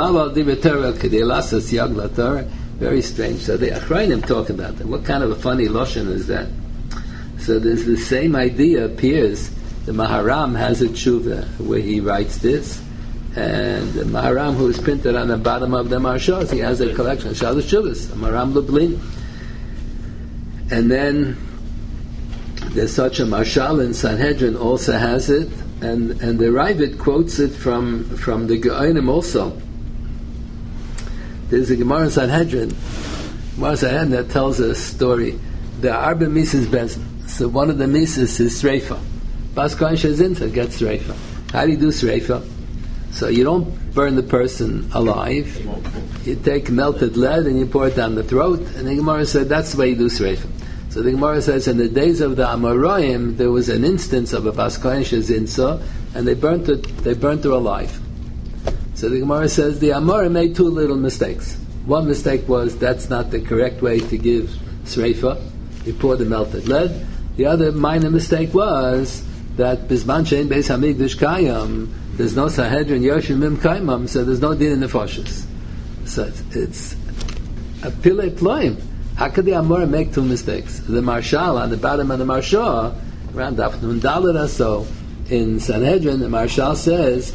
strange. So the Achrayim talk about that. What kind of a funny lashon is that? So there's the same idea appears. The Maharam has a tshuva where he writes this, and the Maharam, who is printed on the bottom of the Marshals, he has a collection of Shalos Tshuvas, Maharam Lublin. And then there's such a Marshal in Sanhedrin also has it. And and the Ravid quotes it from from the Geonim also. There's a Gemara in Sanhedrin, Gemara Sanhedrin that tells a story. There are Arba Mises Bezin. So one of the Mises is Sreifa. Bas Kohen Shezinta gets Sreifa. How do you do Sreifa? So you don't burn the person alive. You take melted lead and you pour it down the throat. And the Gemara said that's the way you do Sreifa. So the Gemara says in the days of the Amoraim there was an instance of a Bas Kohen Shezinsa, and they burnt it. They burnt her alive. So the Gemara says the Amoraim made two little mistakes. One mistake was that's not the correct way to give Sreifa. you pour the melted lead. The other minor mistake was that Bizman Shein Beis Hamikdash Kayam, there's no Sanhedrin Yoshim Mim Kaimam, so there's no din in the Nefashis. So it's, it's a Pile Ploim. How could the Amora make two mistakes? The Marshal on the bottom of the Marshal, around Daf Nun Dalet or so, in Sanhedrin, the Marshal says,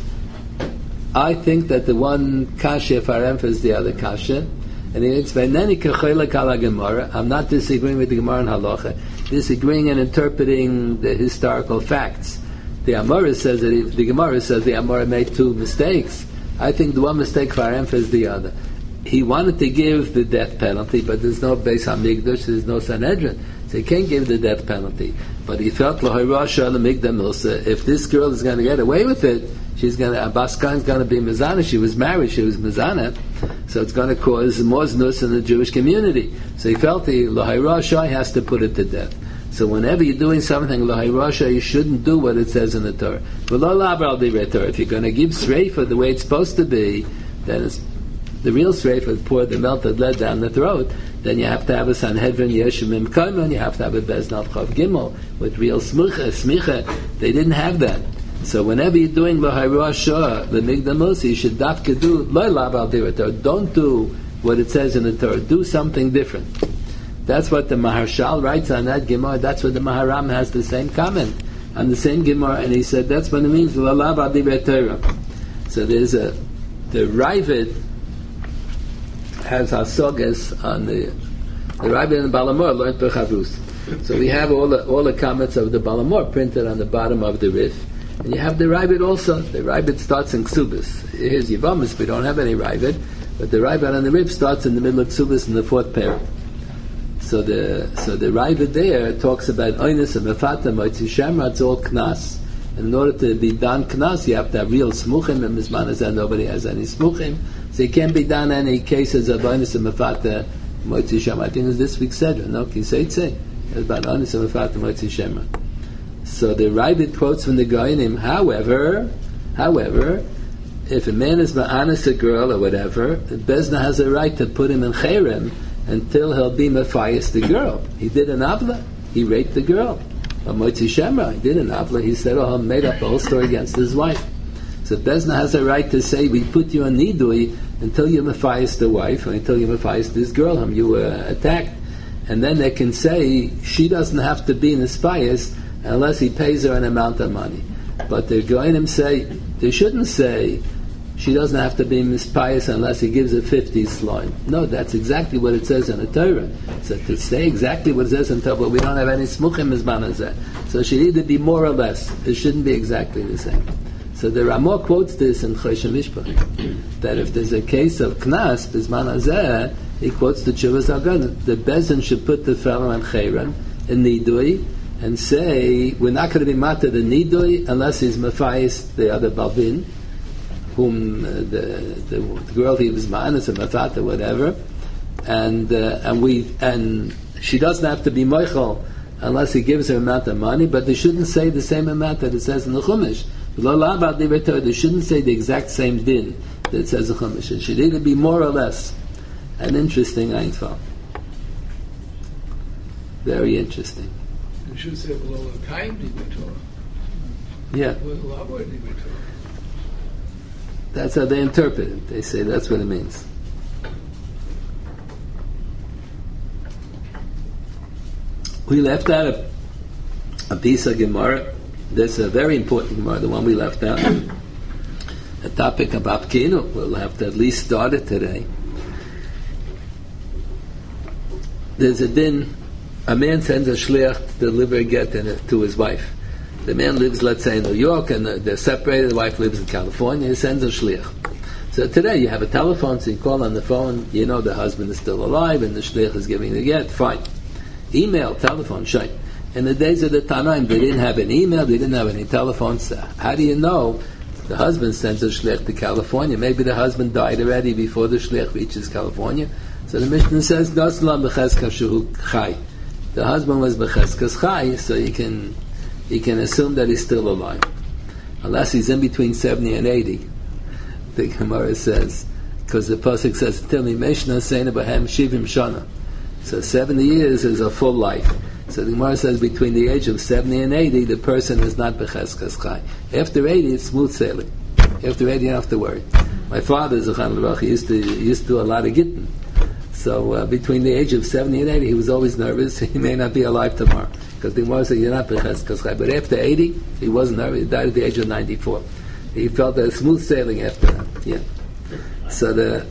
I think that the one kasha farem is the other kasha, and it's v'neni kechelek ala Gemara. I'm not disagreeing with the Gemara in halacha, disagreeing and interpreting the historical facts. The Amora says that if the Gemara says the Amora made two mistakes. I think the one mistake farem is the other. He wanted to give the death penalty, but there's no Beis Hamikdash, there's no Sanhedrin, so he can't give the death penalty. But he felt if this girl is going to get away with it, she's going to, Abbas Khan is going to be Mizana. She was married, she was Mizana, so it's going to cause more znus in the Jewish community. So he felt the Lahai Rasha has to put it to death. So whenever you're doing something Lahai Rasha, you shouldn't do what it says in the Torah. If you're going to give Sreifa the way it's supposed to be, then it's the real Sreifa, pour the melted lead down the throat, then you have to have a Sanhedrin Yeshimim Kaiman, you have to have a Beznav Chav Gimel with real smicha, smicha. They didn't have that. So whenever you're doing Lahai Rasha, the Migdamus, you should dafka do Lo Lav Al Torah. Don't do what it says in the Torah. Do something different. That's what the Maharshal writes on that Gemara. That's what the Maharam has the same comment on the same Gemara, and he said that's what it means Lo Lav Al Torah. So there's a the Ravid has hasogas on the the Rabbi and the Balamor learned Bechavrus. So we have all the all the comments of the Balamor printed on the bottom of the Rif, and you have the Ravid also. The Ravid starts in Ksubis. Here's Yivamis. We don't have any Ravid, but the Ravid on the Rif starts in the middle of Ksubis in the fourth pair. So the so the Ravid there talks about Oinus and Mefata Moitzi Shemra. It's all Knas. And in order to be done Knas, you have to have real Smuchim, and Mizman is that nobody has any Smuchim. So it can't be done any cases of Oinus and Mefata Moitzi Shemra. I think it's this week's Sedra, no? Kiseitze. It's about Oinus and Mefata Moitzi Shemra. So the Ravid quotes from the Goinim, however, however, if a man is ma'anis a girl or whatever, Bezna has a right to put him in Cherem until he'll be Mephias the girl. He did an Avla. He raped the girl. But Moitzi Shemra, he did an Avla. He said, oh, he made up the whole story against his wife. So Bezna has a right to say, we put you on Nidui until you Mephias the wife, or until you Mephias this girl whom you were attacked. And then they can say, she doesn't have to be in Mephias unless he pays her an amount of money. But they're going to say, they shouldn't say, she doesn't have to be mispious unless he gives her fifty sloim. No, that's exactly what it says in the Torah. So to say exactly what it says in the Torah, but we don't have any smuchim mizman as that. So it should either be more or less. It shouldn't be exactly the same. So the Ramah quotes this in Choshen Mishpah, that if there's a case of knas, bizman hazeh, he quotes the Chuvas Agan, the Bezin should put the fellow on Chayran, in Nidui, and say, we're not going to be matter the Nidui unless he's Mephias the other Balvin, whom uh, the, the the girl he was ma'anis or mafat or whatever, and uh, and we and she doesn't have to be moichel unless he gives her amount of money. But they shouldn't say the same amount that it says in the Chumash. They shouldn't say the exact same din that it says in the Chumash. It should either be more or less. An interesting Einfall. Very interesting. You should say below a time Torah. Yeah. That's how they interpret it. They say that's what it means. We left out a, a piece of Gemara. This is a very important Gemara, the one we left out. The topic of Apkinu. We'll have to at least start it today. There's a din. A man sends a shliach to deliver a get to his wife. The man lives, let's say, in New York, and they're separated. The wife lives in California. He sends a shliach. So today you have a telephone, so you call on the phone. You know the husband is still alive, and the shliach is giving the get. Fine. Email, telephone, shine. In the days of the Tanaim, they didn't have an email. They didn't have any telephones. So how do you know the husband sends a shliach to California? Maybe the husband died already before the shliach reaches California. So the Mishnah says, "Daslam b'cheska shuhu chai." The husband was b'cheskas chai, so you can. You can assume that he's still alive. Unless he's in between seventy and eighty. The Gemara says, because the Pasuk says, Tell me, Meshna Seina Bahem Shivim Shana. So seventy years is a full life. So the Gemara says between the age of seventy and eighty, the person is not becheskas chai. After eighty, it's smooth sailing. After eighty, you don't have to worry. My father, Zechan L'Baruch, he used to he used to do a lot of gittin. So uh, between the age of seventy and eighty, he was always nervous. He may not be alive tomorrow because the Gemara says you're not becheskas chai. But after eighty, he wasn't nervous. He died at the age of ninety-four. He felt that smooth sailing after that. Yeah. So the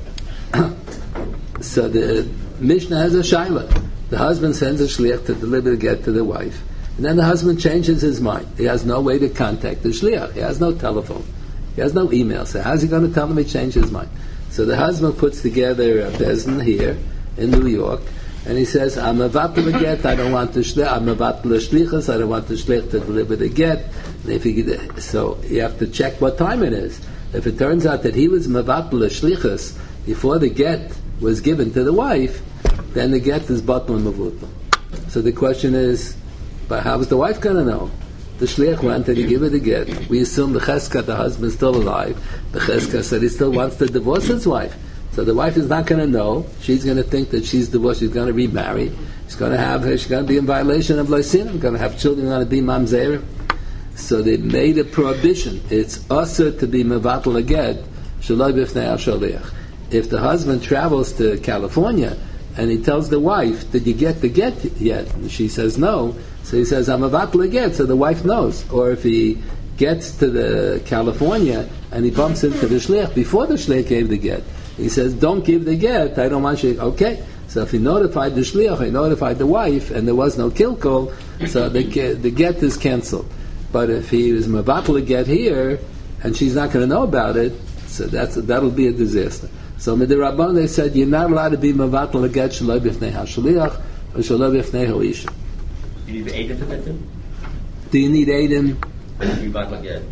so the Mishnah has a shaila. The husband sends a shliach to deliver the get to the wife, and then the husband changes his mind. He has no way to contact the shliach. He has no telephone. He has no email. So how's he going to tell him he changed his mind? So the husband puts together a bezdin here in New York, and he says, "I'm mevatel the get. I don't want the shliach. I'm mevatel the shlichus. I don't want the shliach to deliver the get." And if he, so you have to check what time it is. If it turns out that he was mevatel the shlichus before the get was given to the wife, then the get is batal and mavutal. So the question is, but how is the wife going to know? The shliach went and he gave her the get. We assume the cheskat, the husband, is still alive. The cheskat said he still wants to divorce his wife. So the wife is not going to know. She's going to think that she's divorced. She's going to remarry. She's going to have her. She's going to be in violation of lysin. Going to have children. Going to be mamzer. So they made a prohibition. It's usher to be mevatel a get shaloi b'fnei hashaliach. If the husband travels to California and he tells the wife, "Did you get the get yet?" And she says no. So he says, "I'm about to get," so the wife knows. Or if he gets to the California and he bumps into the shliach before the shliach gave the get, he says, "Don't give the get. I don't want you." Okay. So if he notified the shliach, he notified the wife, and there was no kilkol, so the get, the get is canceled. But if he was mavatl get here and she's not going to know about it, so that's that'll be a disaster. So midirabban they said you're not allowed to be mavatl get shaloi b'fnei hashliach or shaloi b'fnei ha'isha. Do you need eidim for that too? Do you need eidim? You mavatl get.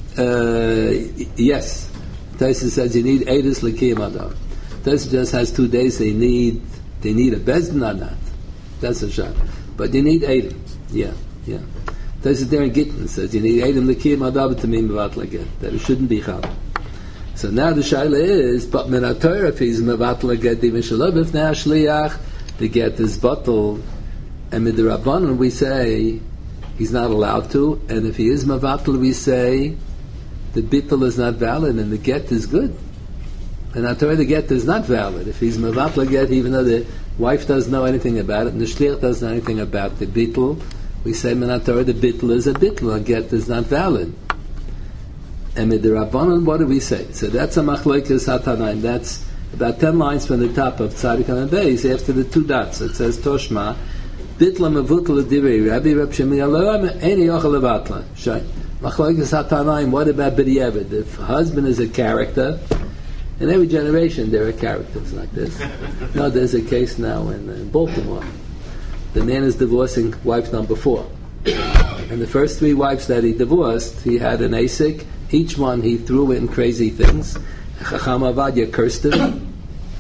Uh, yes. Taisa says you need edus l'kiyam adam. Taisa just has two days. They need they need a bezdin or not. That's a shot. But you need eidim. Yeah, yeah. Taisa there in Gittin says you need eidim l'kiyam adam to mean mavatl get. That it shouldn't be chal. So now the shaila is, but min ha-Torah, if he's mevatl get even shaloi b'fnei hashliach, the get is batal, and mid the Rabbanon we say he's not allowed to, and if he is mevatl, we say the bittul is not valid and the get is good. And ha-Torah, the get is not valid. If he's mevatl get, even though the wife doesn't know anything about it, and the shliach doesn't know anything about the bittul, we say min ha-Torah, the bittul is a bittul, and get is not valid. And with the Rabbanon, what do we say? So that's a machlokes hatanaim. That's about ten lines from the top of Tzadik and Beis after the two dots. It says Toshma, Bitla mevutal divrei Rabbi Reb Shimon Aloam Eini Yochel Levatla. Shai. Machlokes hatanaim. What about b'diavad? If husband is a character, in every generation there are characters like this. No, there's a case now in, in Baltimore. The man is divorcing wife number four. And the first three wives that he divorced, he had an asik. Each one he threw in crazy things. Chacham Avadia cursed him.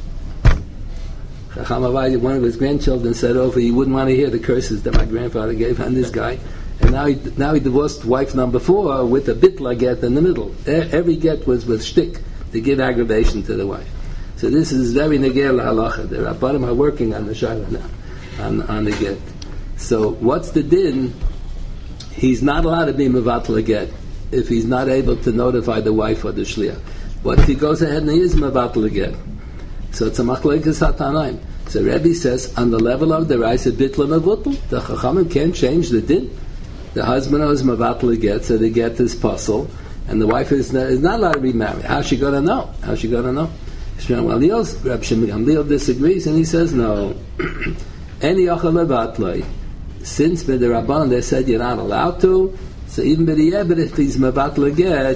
Chacham Avadia, one of his grandchildren, said over, he wouldn't want to hear the curses that my grandfather gave on this guy. And now he, now he divorced wife number four with a bitla get in the middle. Every get was with shtick to give aggravation to the wife. So this is very negel halacha. The Rabbanim are working on the shayla now, on, on the get. So what's the din? He's not allowed to be mevatl get if he's not able to notify the wife or the shliach. But if he goes ahead and he is mevatl get, so it's a machlokes hatanaim. So Rebbe says on the level of the raisa bitla mevutal, the chachamim can't change the din. The husband is mevatl get, so the get is puzzle, and the wife is not, is not allowed to be married. How's she going to know? How's she going to know? Reb Shimon Gamliel disagrees, and he says no. Any yochel levatloi. Since by the Rabbanan they said you're not allowed to, so even by the Yebet, if he's mevatl get,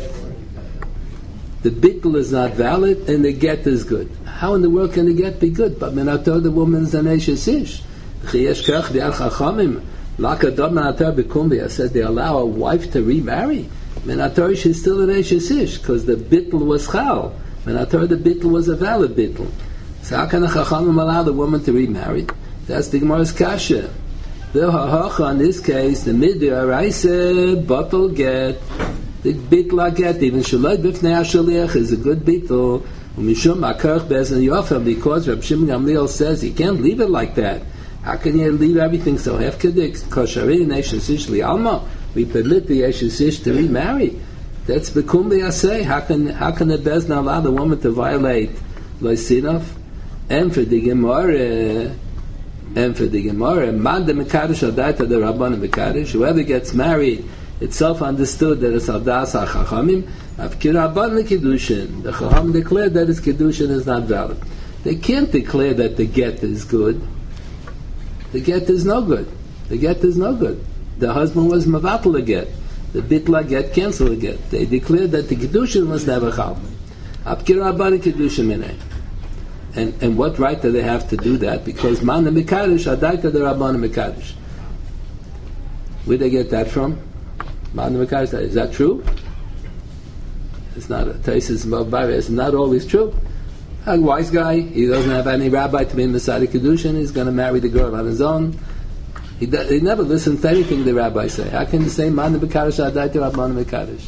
the bittul is not valid and the get is good. How in the world can the get be good? But min ha-Torah, the woman's an eshes ish. Chayesh kach di'al chachamim lakadam min ha-Torah b'kumbi said they allow a wife to remarry. Min ha-Torah, she's still an eshes ish because the bittul was chal. Min ha-Torah, the bittul was a valid bittul. So how can the chachamim allow the woman to remarry? That's the Gemara's kasha. The hacha in this case, the midir raisa batal get, the bitla get, even shaloi b'fnei hashaliach is a good bitl. Umishum akarch bezen yofem, because Reb Shimon Gamliel says he can't leave it like that. How can you leave everything so hefkedik? Kosharin eshes ish li alma. We permit the eshes ish to remarry. That's bekum b'yaseh. How can how can the Bezdin allow the woman to violate loisinov? And for the Gemara, and for the Gemara, man de mekadosh adaita the rabbanim mekadosh. Whoever gets married, it's self-understood that it's avdas hachachamim. After rabban kiddushin, the chacham declared that his kiddushin is not valid. They can't declare that the get is good. The get is no good. The get is no good. The husband was mavatal a get. The bitla get cancel a get. They declared that the kiddushin was never chal. After rabban kiddushin minay. And and what right do they have to do that? Because man the mekadosh adaita the rabban mekadosh. Where they get that from? Man the mekadosh. Is that true? It's not. Taisus Mavbari. It's not always true. A wise guy. He doesn't have any rabbi to be in Masadi Kedushin. He's going to marry the girl on his own. He, do, he never listens to anything the rabbi say. How can you say man the mekadosh adaita rabban mekadosh?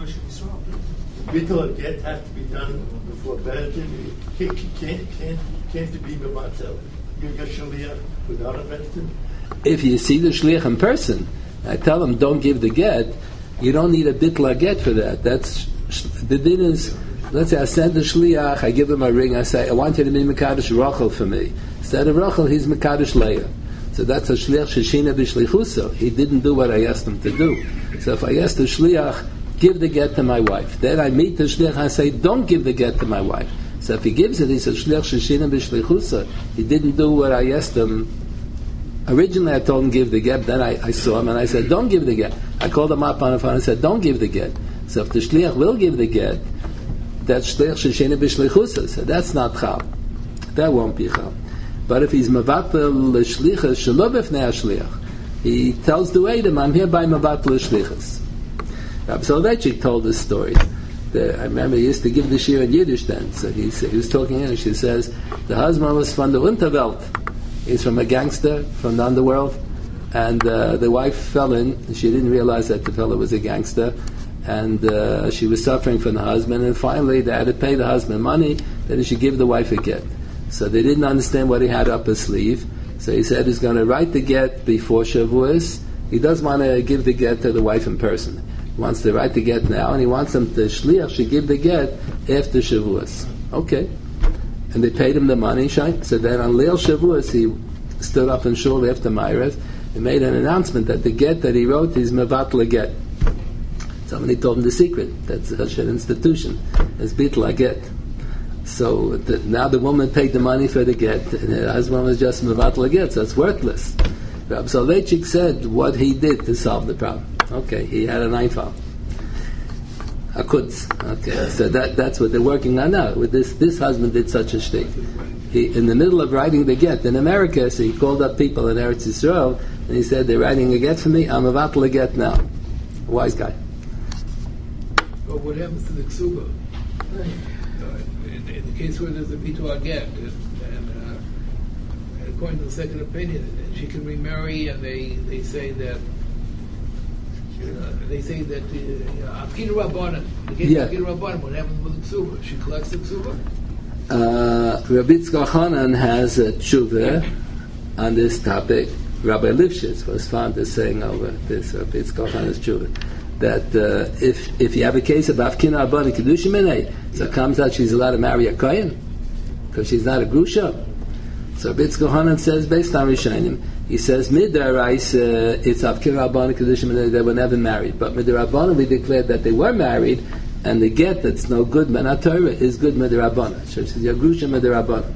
Bittul get has to be done before Bezdin. Can't can't can't can't be b'matzel. You get shaliach without a Bezdin. If you see the shliach in person, I tell him don't give the get. You don't need a bitla get for that. That's the din is. Let's say I send the shliach, I give him a ring. I say I want you to be mekadosh Rachel for me. Instead of Rachel, he's mekadosh Leah. So that's a shliach sheshina b'shlichuso. He didn't do what I asked him to do. So if I ask the shliach, give the get to my wife. Then I meet the shliach and I say, don't give the get to my wife. So if he gives it, he says, shliach sheshina b'shlichusa. He didn't do what I asked him. Originally I told him give the get, then I, I saw him and I said, don't give the get. I called him up on the phone and said, don't give the get. So if the shliach will give the get, that's shliach sheshina b'shlichusa. So that's not chal. That won't be chal. But if he's mevatel l'shlichas shelo b'fnei hashliach, he tells the Edom, I'm hereby mevatel l'shlichas. Rabbi Soloveitchik told this story. The, I remember he used to give the shir in Yiddish then. So he, he was talking Yiddish. He says, the husband was from the Unterwelt. He's from a gangster, from the underworld. And uh, the wife fell in. She didn't realize that the fellow was a gangster. And uh, she was suffering from the husband. And finally, they had to pay the husband money that he should give the wife a get. So they didn't understand what he had up his sleeve. So he said he's going to write the get before Shavuos. He doesn't want to give the get to the wife in person. He wants to write the get now, and he wants them to shliach should give the get after Shavuos. Okay, and they paid him the money. So then on Leil Shavuos, he stood up in shul after Ma'ariv and made an announcement that the get that he wrote is mevatel get. Somebody told him the secret. That's a Hashem institution. It's bitla get. So the, now the woman paid the money for the get, and the husband was just mevatel get, so it's worthless. Rabbi Soloveitchik said what he did to solve the problem. Okay, he had a knife out. A kutz. Okay, so that that's what they're working on now. With this, this husband did such a shtick. He, in the middle of writing the get in America, so he called up people in Eretz Yisrael, and he said, they're writing a get for me, I'm about to get now. A wise guy. But what happens to the ksuba? Uh, in, in the case where there's a bitul get, and, and uh, according to the second opinion, she can remarry, and they, they say that Uh, they say that Afkir Rabbanan, the case of Afkir Rabbanan, what happens with the ksuba? She collects the ksuba? Uh, Rabbi Tzchak Hanan has a tshuva on this topic. Rabbi Lifshitz was found as saying over this, Rabbi Tzchak Hanan's tshuva, that uh, if if you have a case of Afkir Rabbanan Kedushim Minei, so it comes out she's allowed to marry a Kohen because she's not a Grusha. So Rabbi Tzchak Hanan says, based on Rishonim, he says, Midarais, uh, it's Avkir Rabbanan Kedushim, they were never married. But Midarabbanan, we declared that they were married, and the get that's no good, Menat Torah, is good Midarabbanan. So she says, Yagrusha Midarabbanan.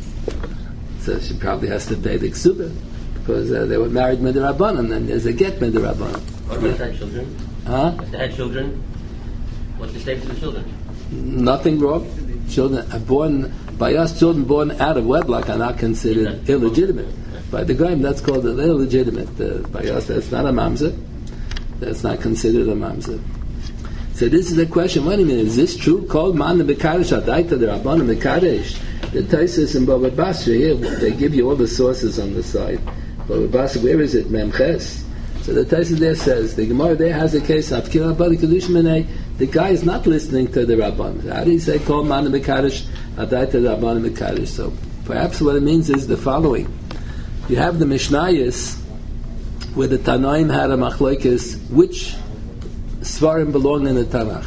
So she probably has to pay the ksuba, because uh, they were married Midarabbanan, and there's a get Midarabbanan. What about the children? Huh? If they had children, what's the status of the children? Nothing wrong. Children are born, by us, children born out of wedlock are not considered illegitimate. By the Goyim, that's called an illegitimate. Uh, by us, that's not a mamzer. That's not considered a mamzer. So this is the question. Wait a minute, is this true? Called man the Bekadosh Adaita the Rabbanim Bekadosh. The Taisus and Baba Basra here, they give you all the sources on the side. Baba Basra, where is it? Memches. So the Taisus there says the Gemara there has a case of Kira Bali Kedush Menei. The guy is not listening to the Rabbanim. How do you say called man the Bekadosh Adaita the Rabbanim Bekadosh? So perhaps what it means is the following. You have the Mishnayos where the Tanaim had a machlokes which Svarim belong in the Tanakh.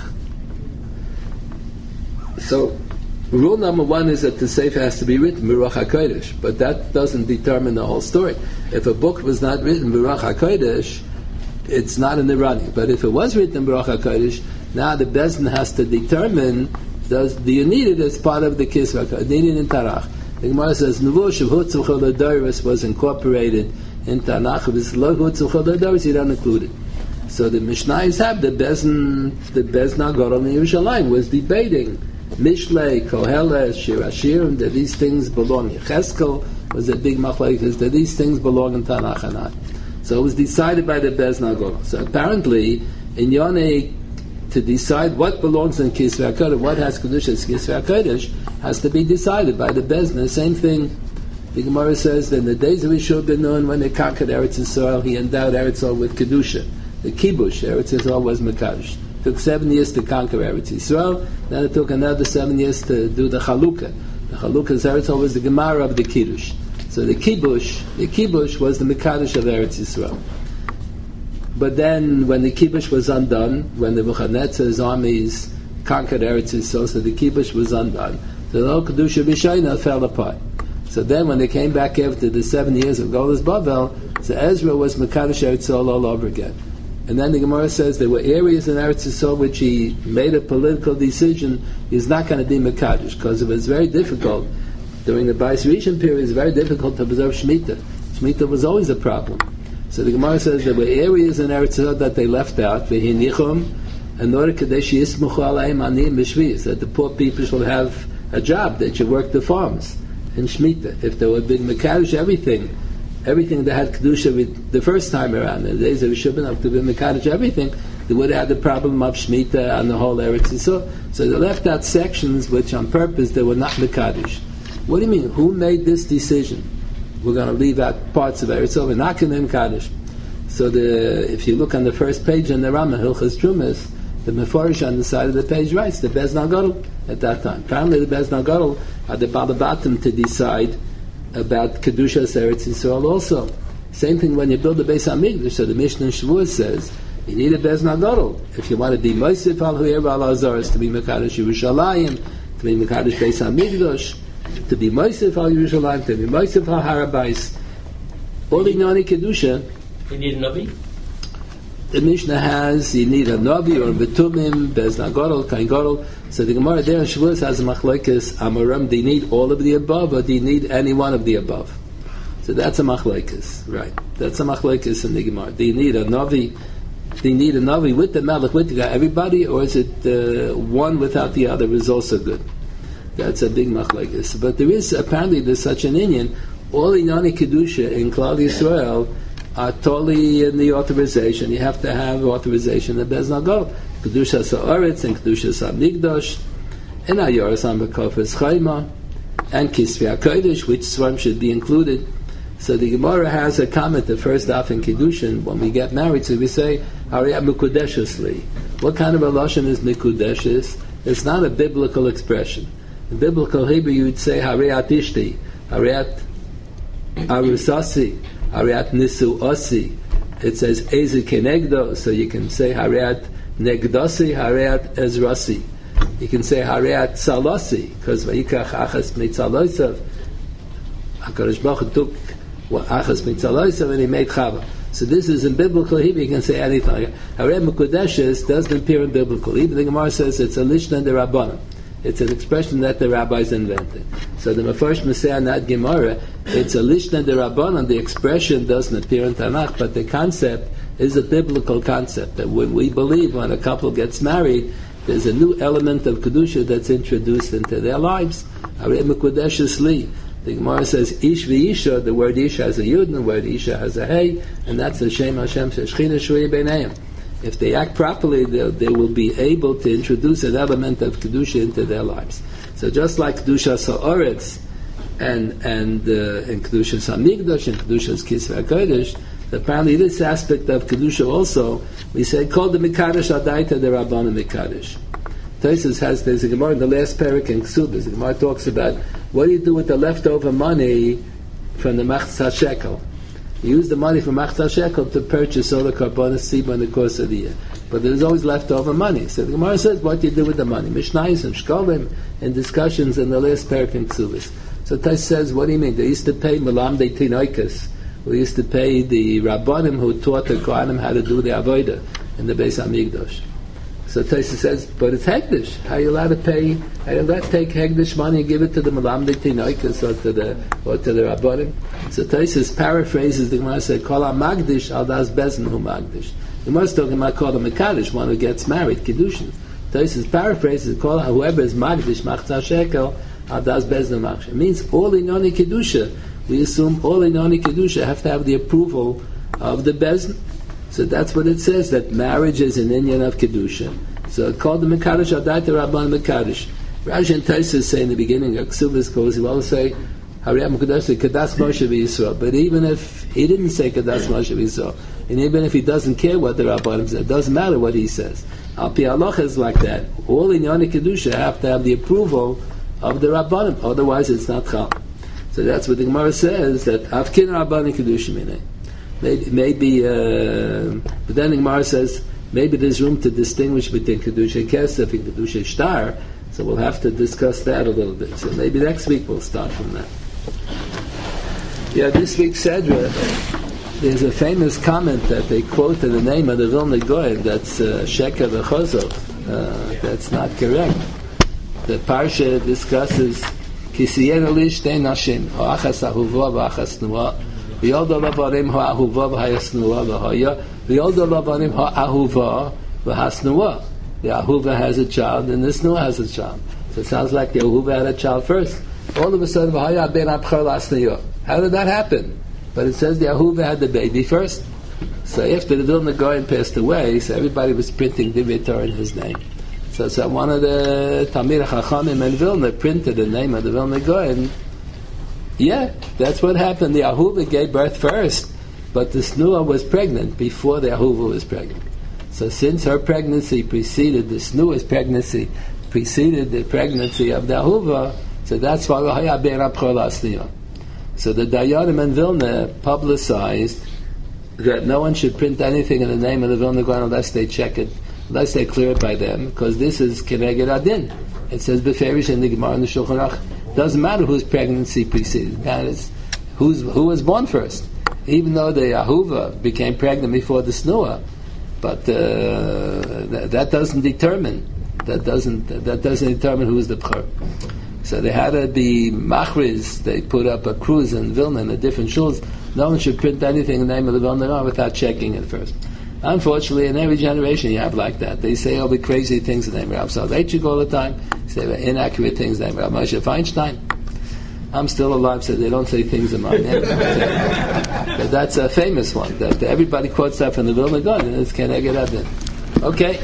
So, rule number one is that the Sefer has to be written Ruach HaKodesh, but that doesn't determine the whole story. If a book was not written Ruach HaKodesh, it's not in the running. But if it was written Ruach HaKodesh, now the Bezdin has to determine, does do you need it as part of the Kisvah? Need it in Tanakh. The Gemara says, Nuvu Shavut Tzimchol Adoris was incorporated in Tanakh. If it's Lo Hut Tzimchol Adoris, you don't include it. So the Mishnayos have the Bezdin, the Bezdin Agadol in Yerushalayim was debating Mishlei, Koheles, Shir Hashirim, that these things belong. Yecheskel was a big machlokes, that these things belong in Tanakh and not. So it was decided by the Bezdin Agadol. So apparently, in Yonei, to decide what belongs in Kisvei HaKodesh, what has Kedusha as Kisvei HaKodesh, has to be decided by the Bezdin. The same thing, the Gemara says that in the days of Yeshua ben Nun, when they conquered Eretz Yisrael, he endowed Eretz Yisrael with Kedusha. The Kibush, Eretz Yisrael was Mekadosh. It took seven years to conquer Eretz Yisrael, then it took another seven years to do the Chalukah. The Chalukah's Eretz Yisrael was the Gemara of the Kiddush. So the Kibush, the Kibush was the Mekadosh of Eretz Yisrael. But then, when the Kibush was undone, when the Nebuchadnezzar's armies conquered Eretz Yisrael, so the Kibush was undone, the whole Kedusha B'Shaina fell apart. So then, when they came back after the seven years of Golus Bavel, so Ezra was Mekadosh Eretz Yisrael all over again. And then the Gemara says there were areas in Eretz Yisrael which he made a political decision he's not going to be Mekadosh, because it was very difficult. During the Bais Rishon period, it was very difficult to preserve Shemitah. Shemitah was always a problem. So the Gemara says there were areas in Eretz Yisrael that they left out, v'hinichum, in order that the poor people should have a job, they should work the farms in Shemitah. If they were big Mekadosh, everything, everything that had Kedusha with the first time around, in the days of Yeshua ben Nun, to be Mekadosh everything, they would have had the problem of Shemitah and the whole Eretz Yisrael. So they left out sections which on purpose they were not Mekadosh. What do you mean? Who made this decision? We're going to leave out parts of Eretz Yisrael. We're not going to Mekadosh. So the, if you look on the first page in the Rambam, Hilchas Trumas, the Meforish on the side of the page writes the Bezdin Agadol at that time. Apparently the Bezdin Agadol are the Balabatim to decide about Kedushas Eretz Yisrael also. Same thing when you build the Beis HaMikdash. So the Mishnah in Shavuot says, you need a Bezdin Agadol. If you want to be Moisif al Hu'er al Azaris, to be Mekadosh Yerushalayim, to be Mekadosh Beis HaMikdash, to be Moisif al Yerushalayim, to be Moisif al Harabais, all Ignani Kedusha. You need a Navi? The Mishnah has, you need a Navi or a Betumim, Bezdin Agadol, Kain Gadol. So the Gemara there in Shavuos has a machlokes Amoram. Do you need all of the above, or do you need any one of the above? So that's a machlokes, right? That's a machlokes in the Gemara. Do you need a Navi? Do you need a Navi with the Melech, with the guy, everybody, or is it uh, one without the other is also good? That's a big machlokes. But there is, apparently there's such an inyan, all Inani Kedusha in Klal Yisrael are totally in the authorization. You have to have authorization of Bezdin Agadol. Kedusha Sa'aretz and Kedusha Sa'migdash and Ayoras HaMekofes Chayma and Kisvei HaKodesh, which Svarim should be included. So the Gemara has a comment, the first daf in Kiddushin, when we get married, so we say, Hariyat Mikudeshesli. What kind of a lashon is Mikudeshes? It's not a biblical expression. In biblical Hebrew you would say Hariyat Ishti, Hariyat Arusasi, Hariyat Nisu Osi. It says Eze Kenegdo, so you can say Hariyat Negdosi, Hariyat Ezrasi. You can say Hariyat Salasi, because Vayikach Achas Mitzalosav, HaKadosh Baruch Hu took Achas Mitzalosav and he made Chava. So this is in biblical Hebrew, you can say anything. Hariyat Mekudeshes doesn't appear in biblical. Even the Gemara says it's a Lishna and the Rabbanim. It's an expression that the rabbis invented. So the Mefarsh Messiah Nad Gemara, it's a Lishna de Rabbanan. The expression doesn't appear in Tanakh, but the concept is a biblical concept. That when we believe when a couple gets married, there's a new element of Kedusha that's introduced into their lives. The Gemara says, Ish v'isha, the word Isha has a Yud, and the word Isha has a Hey, and that's the Shem Hashem Shechina Shvei B'neiim. If they act properly, they, they will be able to introduce an element of Kedusha into their lives. So just like Kedusha Sa'oretz and and uh, and Kedusha Sa'migdash and Kedusha Kisvei HaKodesh, apparently this aspect of Kedusha also, we say, called the Mekadosh Adaita the Rabbanim Mekadosh. Tosfos has, there's a Gemara in the last parak in Ksubas, the Gemara talks about what do you do with the leftover money from the Machzah Shekel. You use the money from Machzah Shekel to purchase all the Karbonos Sibah in the course of the year. But there's always leftover money. So the Gemara says, what do you do with the money? Mishnayos and Shkolim and discussions in the last parak in Ksubis. So Tais says, what do you mean? They used to pay Melamdei Tinoikas. We used to pay the Rabbanim who taught the Kohanim how to do the Avodah in the Beis HaMikdash. So Taisa says, but it's Hegdish. How are you allowed to pay? How are you allowed to take Hegdish money and give it to the Melamdei Tinoikas or to the or to the Rabbanim? So Taisa paraphrases the Gemara said, Kol HaMagdish al das Bezin hu Magdish. The Gemara is talking about Kol HaMekadosh, one who gets married, Kiddushin. Taisa paraphrases, Kol whoever is Magdish, Machzah Shekel, al das Bezin hu Magdish. It means all Inoni Kiddusha. We assume all Inoni Kedusha have to have the approval of the Bezin. So that's what it says, that marriage is an inyan of Kedusha. So it's called the Mekadosh, Adai to Rabban Mekadosh. Rashi and Taisa say in the beginning, Aksubis goes, he will say, Hariyam Kedosh, Kadas Moshe v'Yisrael. But even if he didn't say Kadas Moshe v'Yisrael, and even if he doesn't care what the Rabbanim said, it doesn't matter what he says. Al Pi Halacha is like that. All Inyan Kedusha have to have the approval of the Rabbanim, otherwise it's not Chal. So that's what the Gemara says, that Avkin Rabbani Kedusha Minei. Maybe, maybe uh, but then the Gemara says, maybe there's room to distinguish between Kedusha Kesef and Kedusha Shtar, so we'll have to discuss that a little bit. So maybe next week we'll start from that. Yeah, this week's Sedra, there's a famous comment that they quote in the name of the Vilna Goyen, that's uh, Sheker v'Chozov. Uh, that's not correct. The Parsha discusses Kisiyenu li shtei nashim, ha'achas ahuva v'achas nua, v'yolda lavarim ha'ahuva v'hayasnua v'haya, v'yolda lavarim ha'ahuva v'hasnua. The ahuva has a child and the snua has a child. So it sounds like the ahuva had a child first. All of a sudden, v'haya ben abchar l'asnua. How did that happen? But it says the ahuva had the baby first. So after the Vilna Goyen passed away, so everybody was printing Divrei Torah in his name. So, so one of the Talmidei Chachamim in Vilna printed the name of the Vilna Goyen. Yeah, that's what happened. The Ahuva gave birth first, but the Snua was pregnant before the Ahuva was pregnant. So since her pregnancy preceded, the Snua's pregnancy preceded the pregnancy of the Ahuva, so that's why V'haya ben abchar l'asniyah. So the Dayanim in Vilna publicized that no one should print anything in the name of the Vilna Goyen unless they check it, unless they clear it by them, because this is Keneged Adin. It says Beferish in the Gemara and the Shulchan Aruch. Doesn't matter whose pregnancy preceded. That is, who's, who was born first. Even though the Ahuva became pregnant before the Snua, but uh, that, that doesn't determine. That doesn't that doesn't determine who's the Bchor. So they had to be machriz. They put up a cruise in Vilna in the different shuls. No one should print anything in the name of the Vilna without checking it first. Unfortunately, in every generation you have like that. They say all the crazy things in the name of Rav Soloveitchik all the time. They say inaccurate things in the name of Rav Moshe Feinstein. I'm still alive, so they don't say things in my name. But that's a famous one, that everybody quotes that from the Vilna Gaon, and it's Keneged Adin. Okay.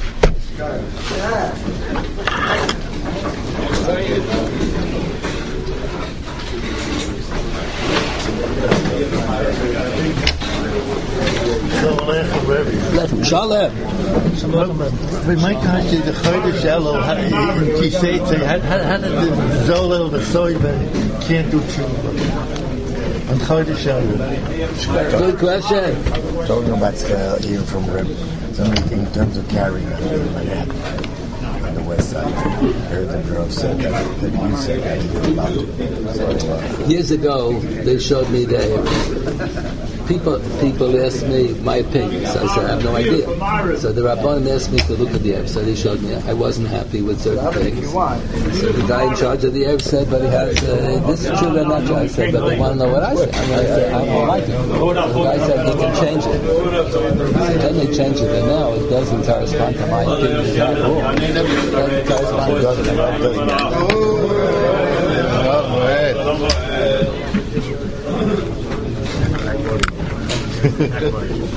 Shalom. But my country, the Chodesh Elul, in Kisei, how did the Zolel, the Soiva, can't do tshuva? On Chodesh Elul. Good question. Talking about uh, here from Reb, so in terms of carrying Manhattan on the west side, I heard the girl said that, that you said that you were about to. So, uh, Years ago, they showed me the people. People asked me my opinion. So I said I have no idea. So the Rabbanim asked me to look at the Erev. So they showed me. I wasn't happy with certain things. So the guy in charge of the Erev said, "But he has uh, this is true or not true." I said, "But they want to know what I said." I, mean, I said, "I don't like it." So the guy said, "He can change it." So then they changed it, and now it doesn't correspond to my opinion. It's not cool. It doesn't correspond to oh,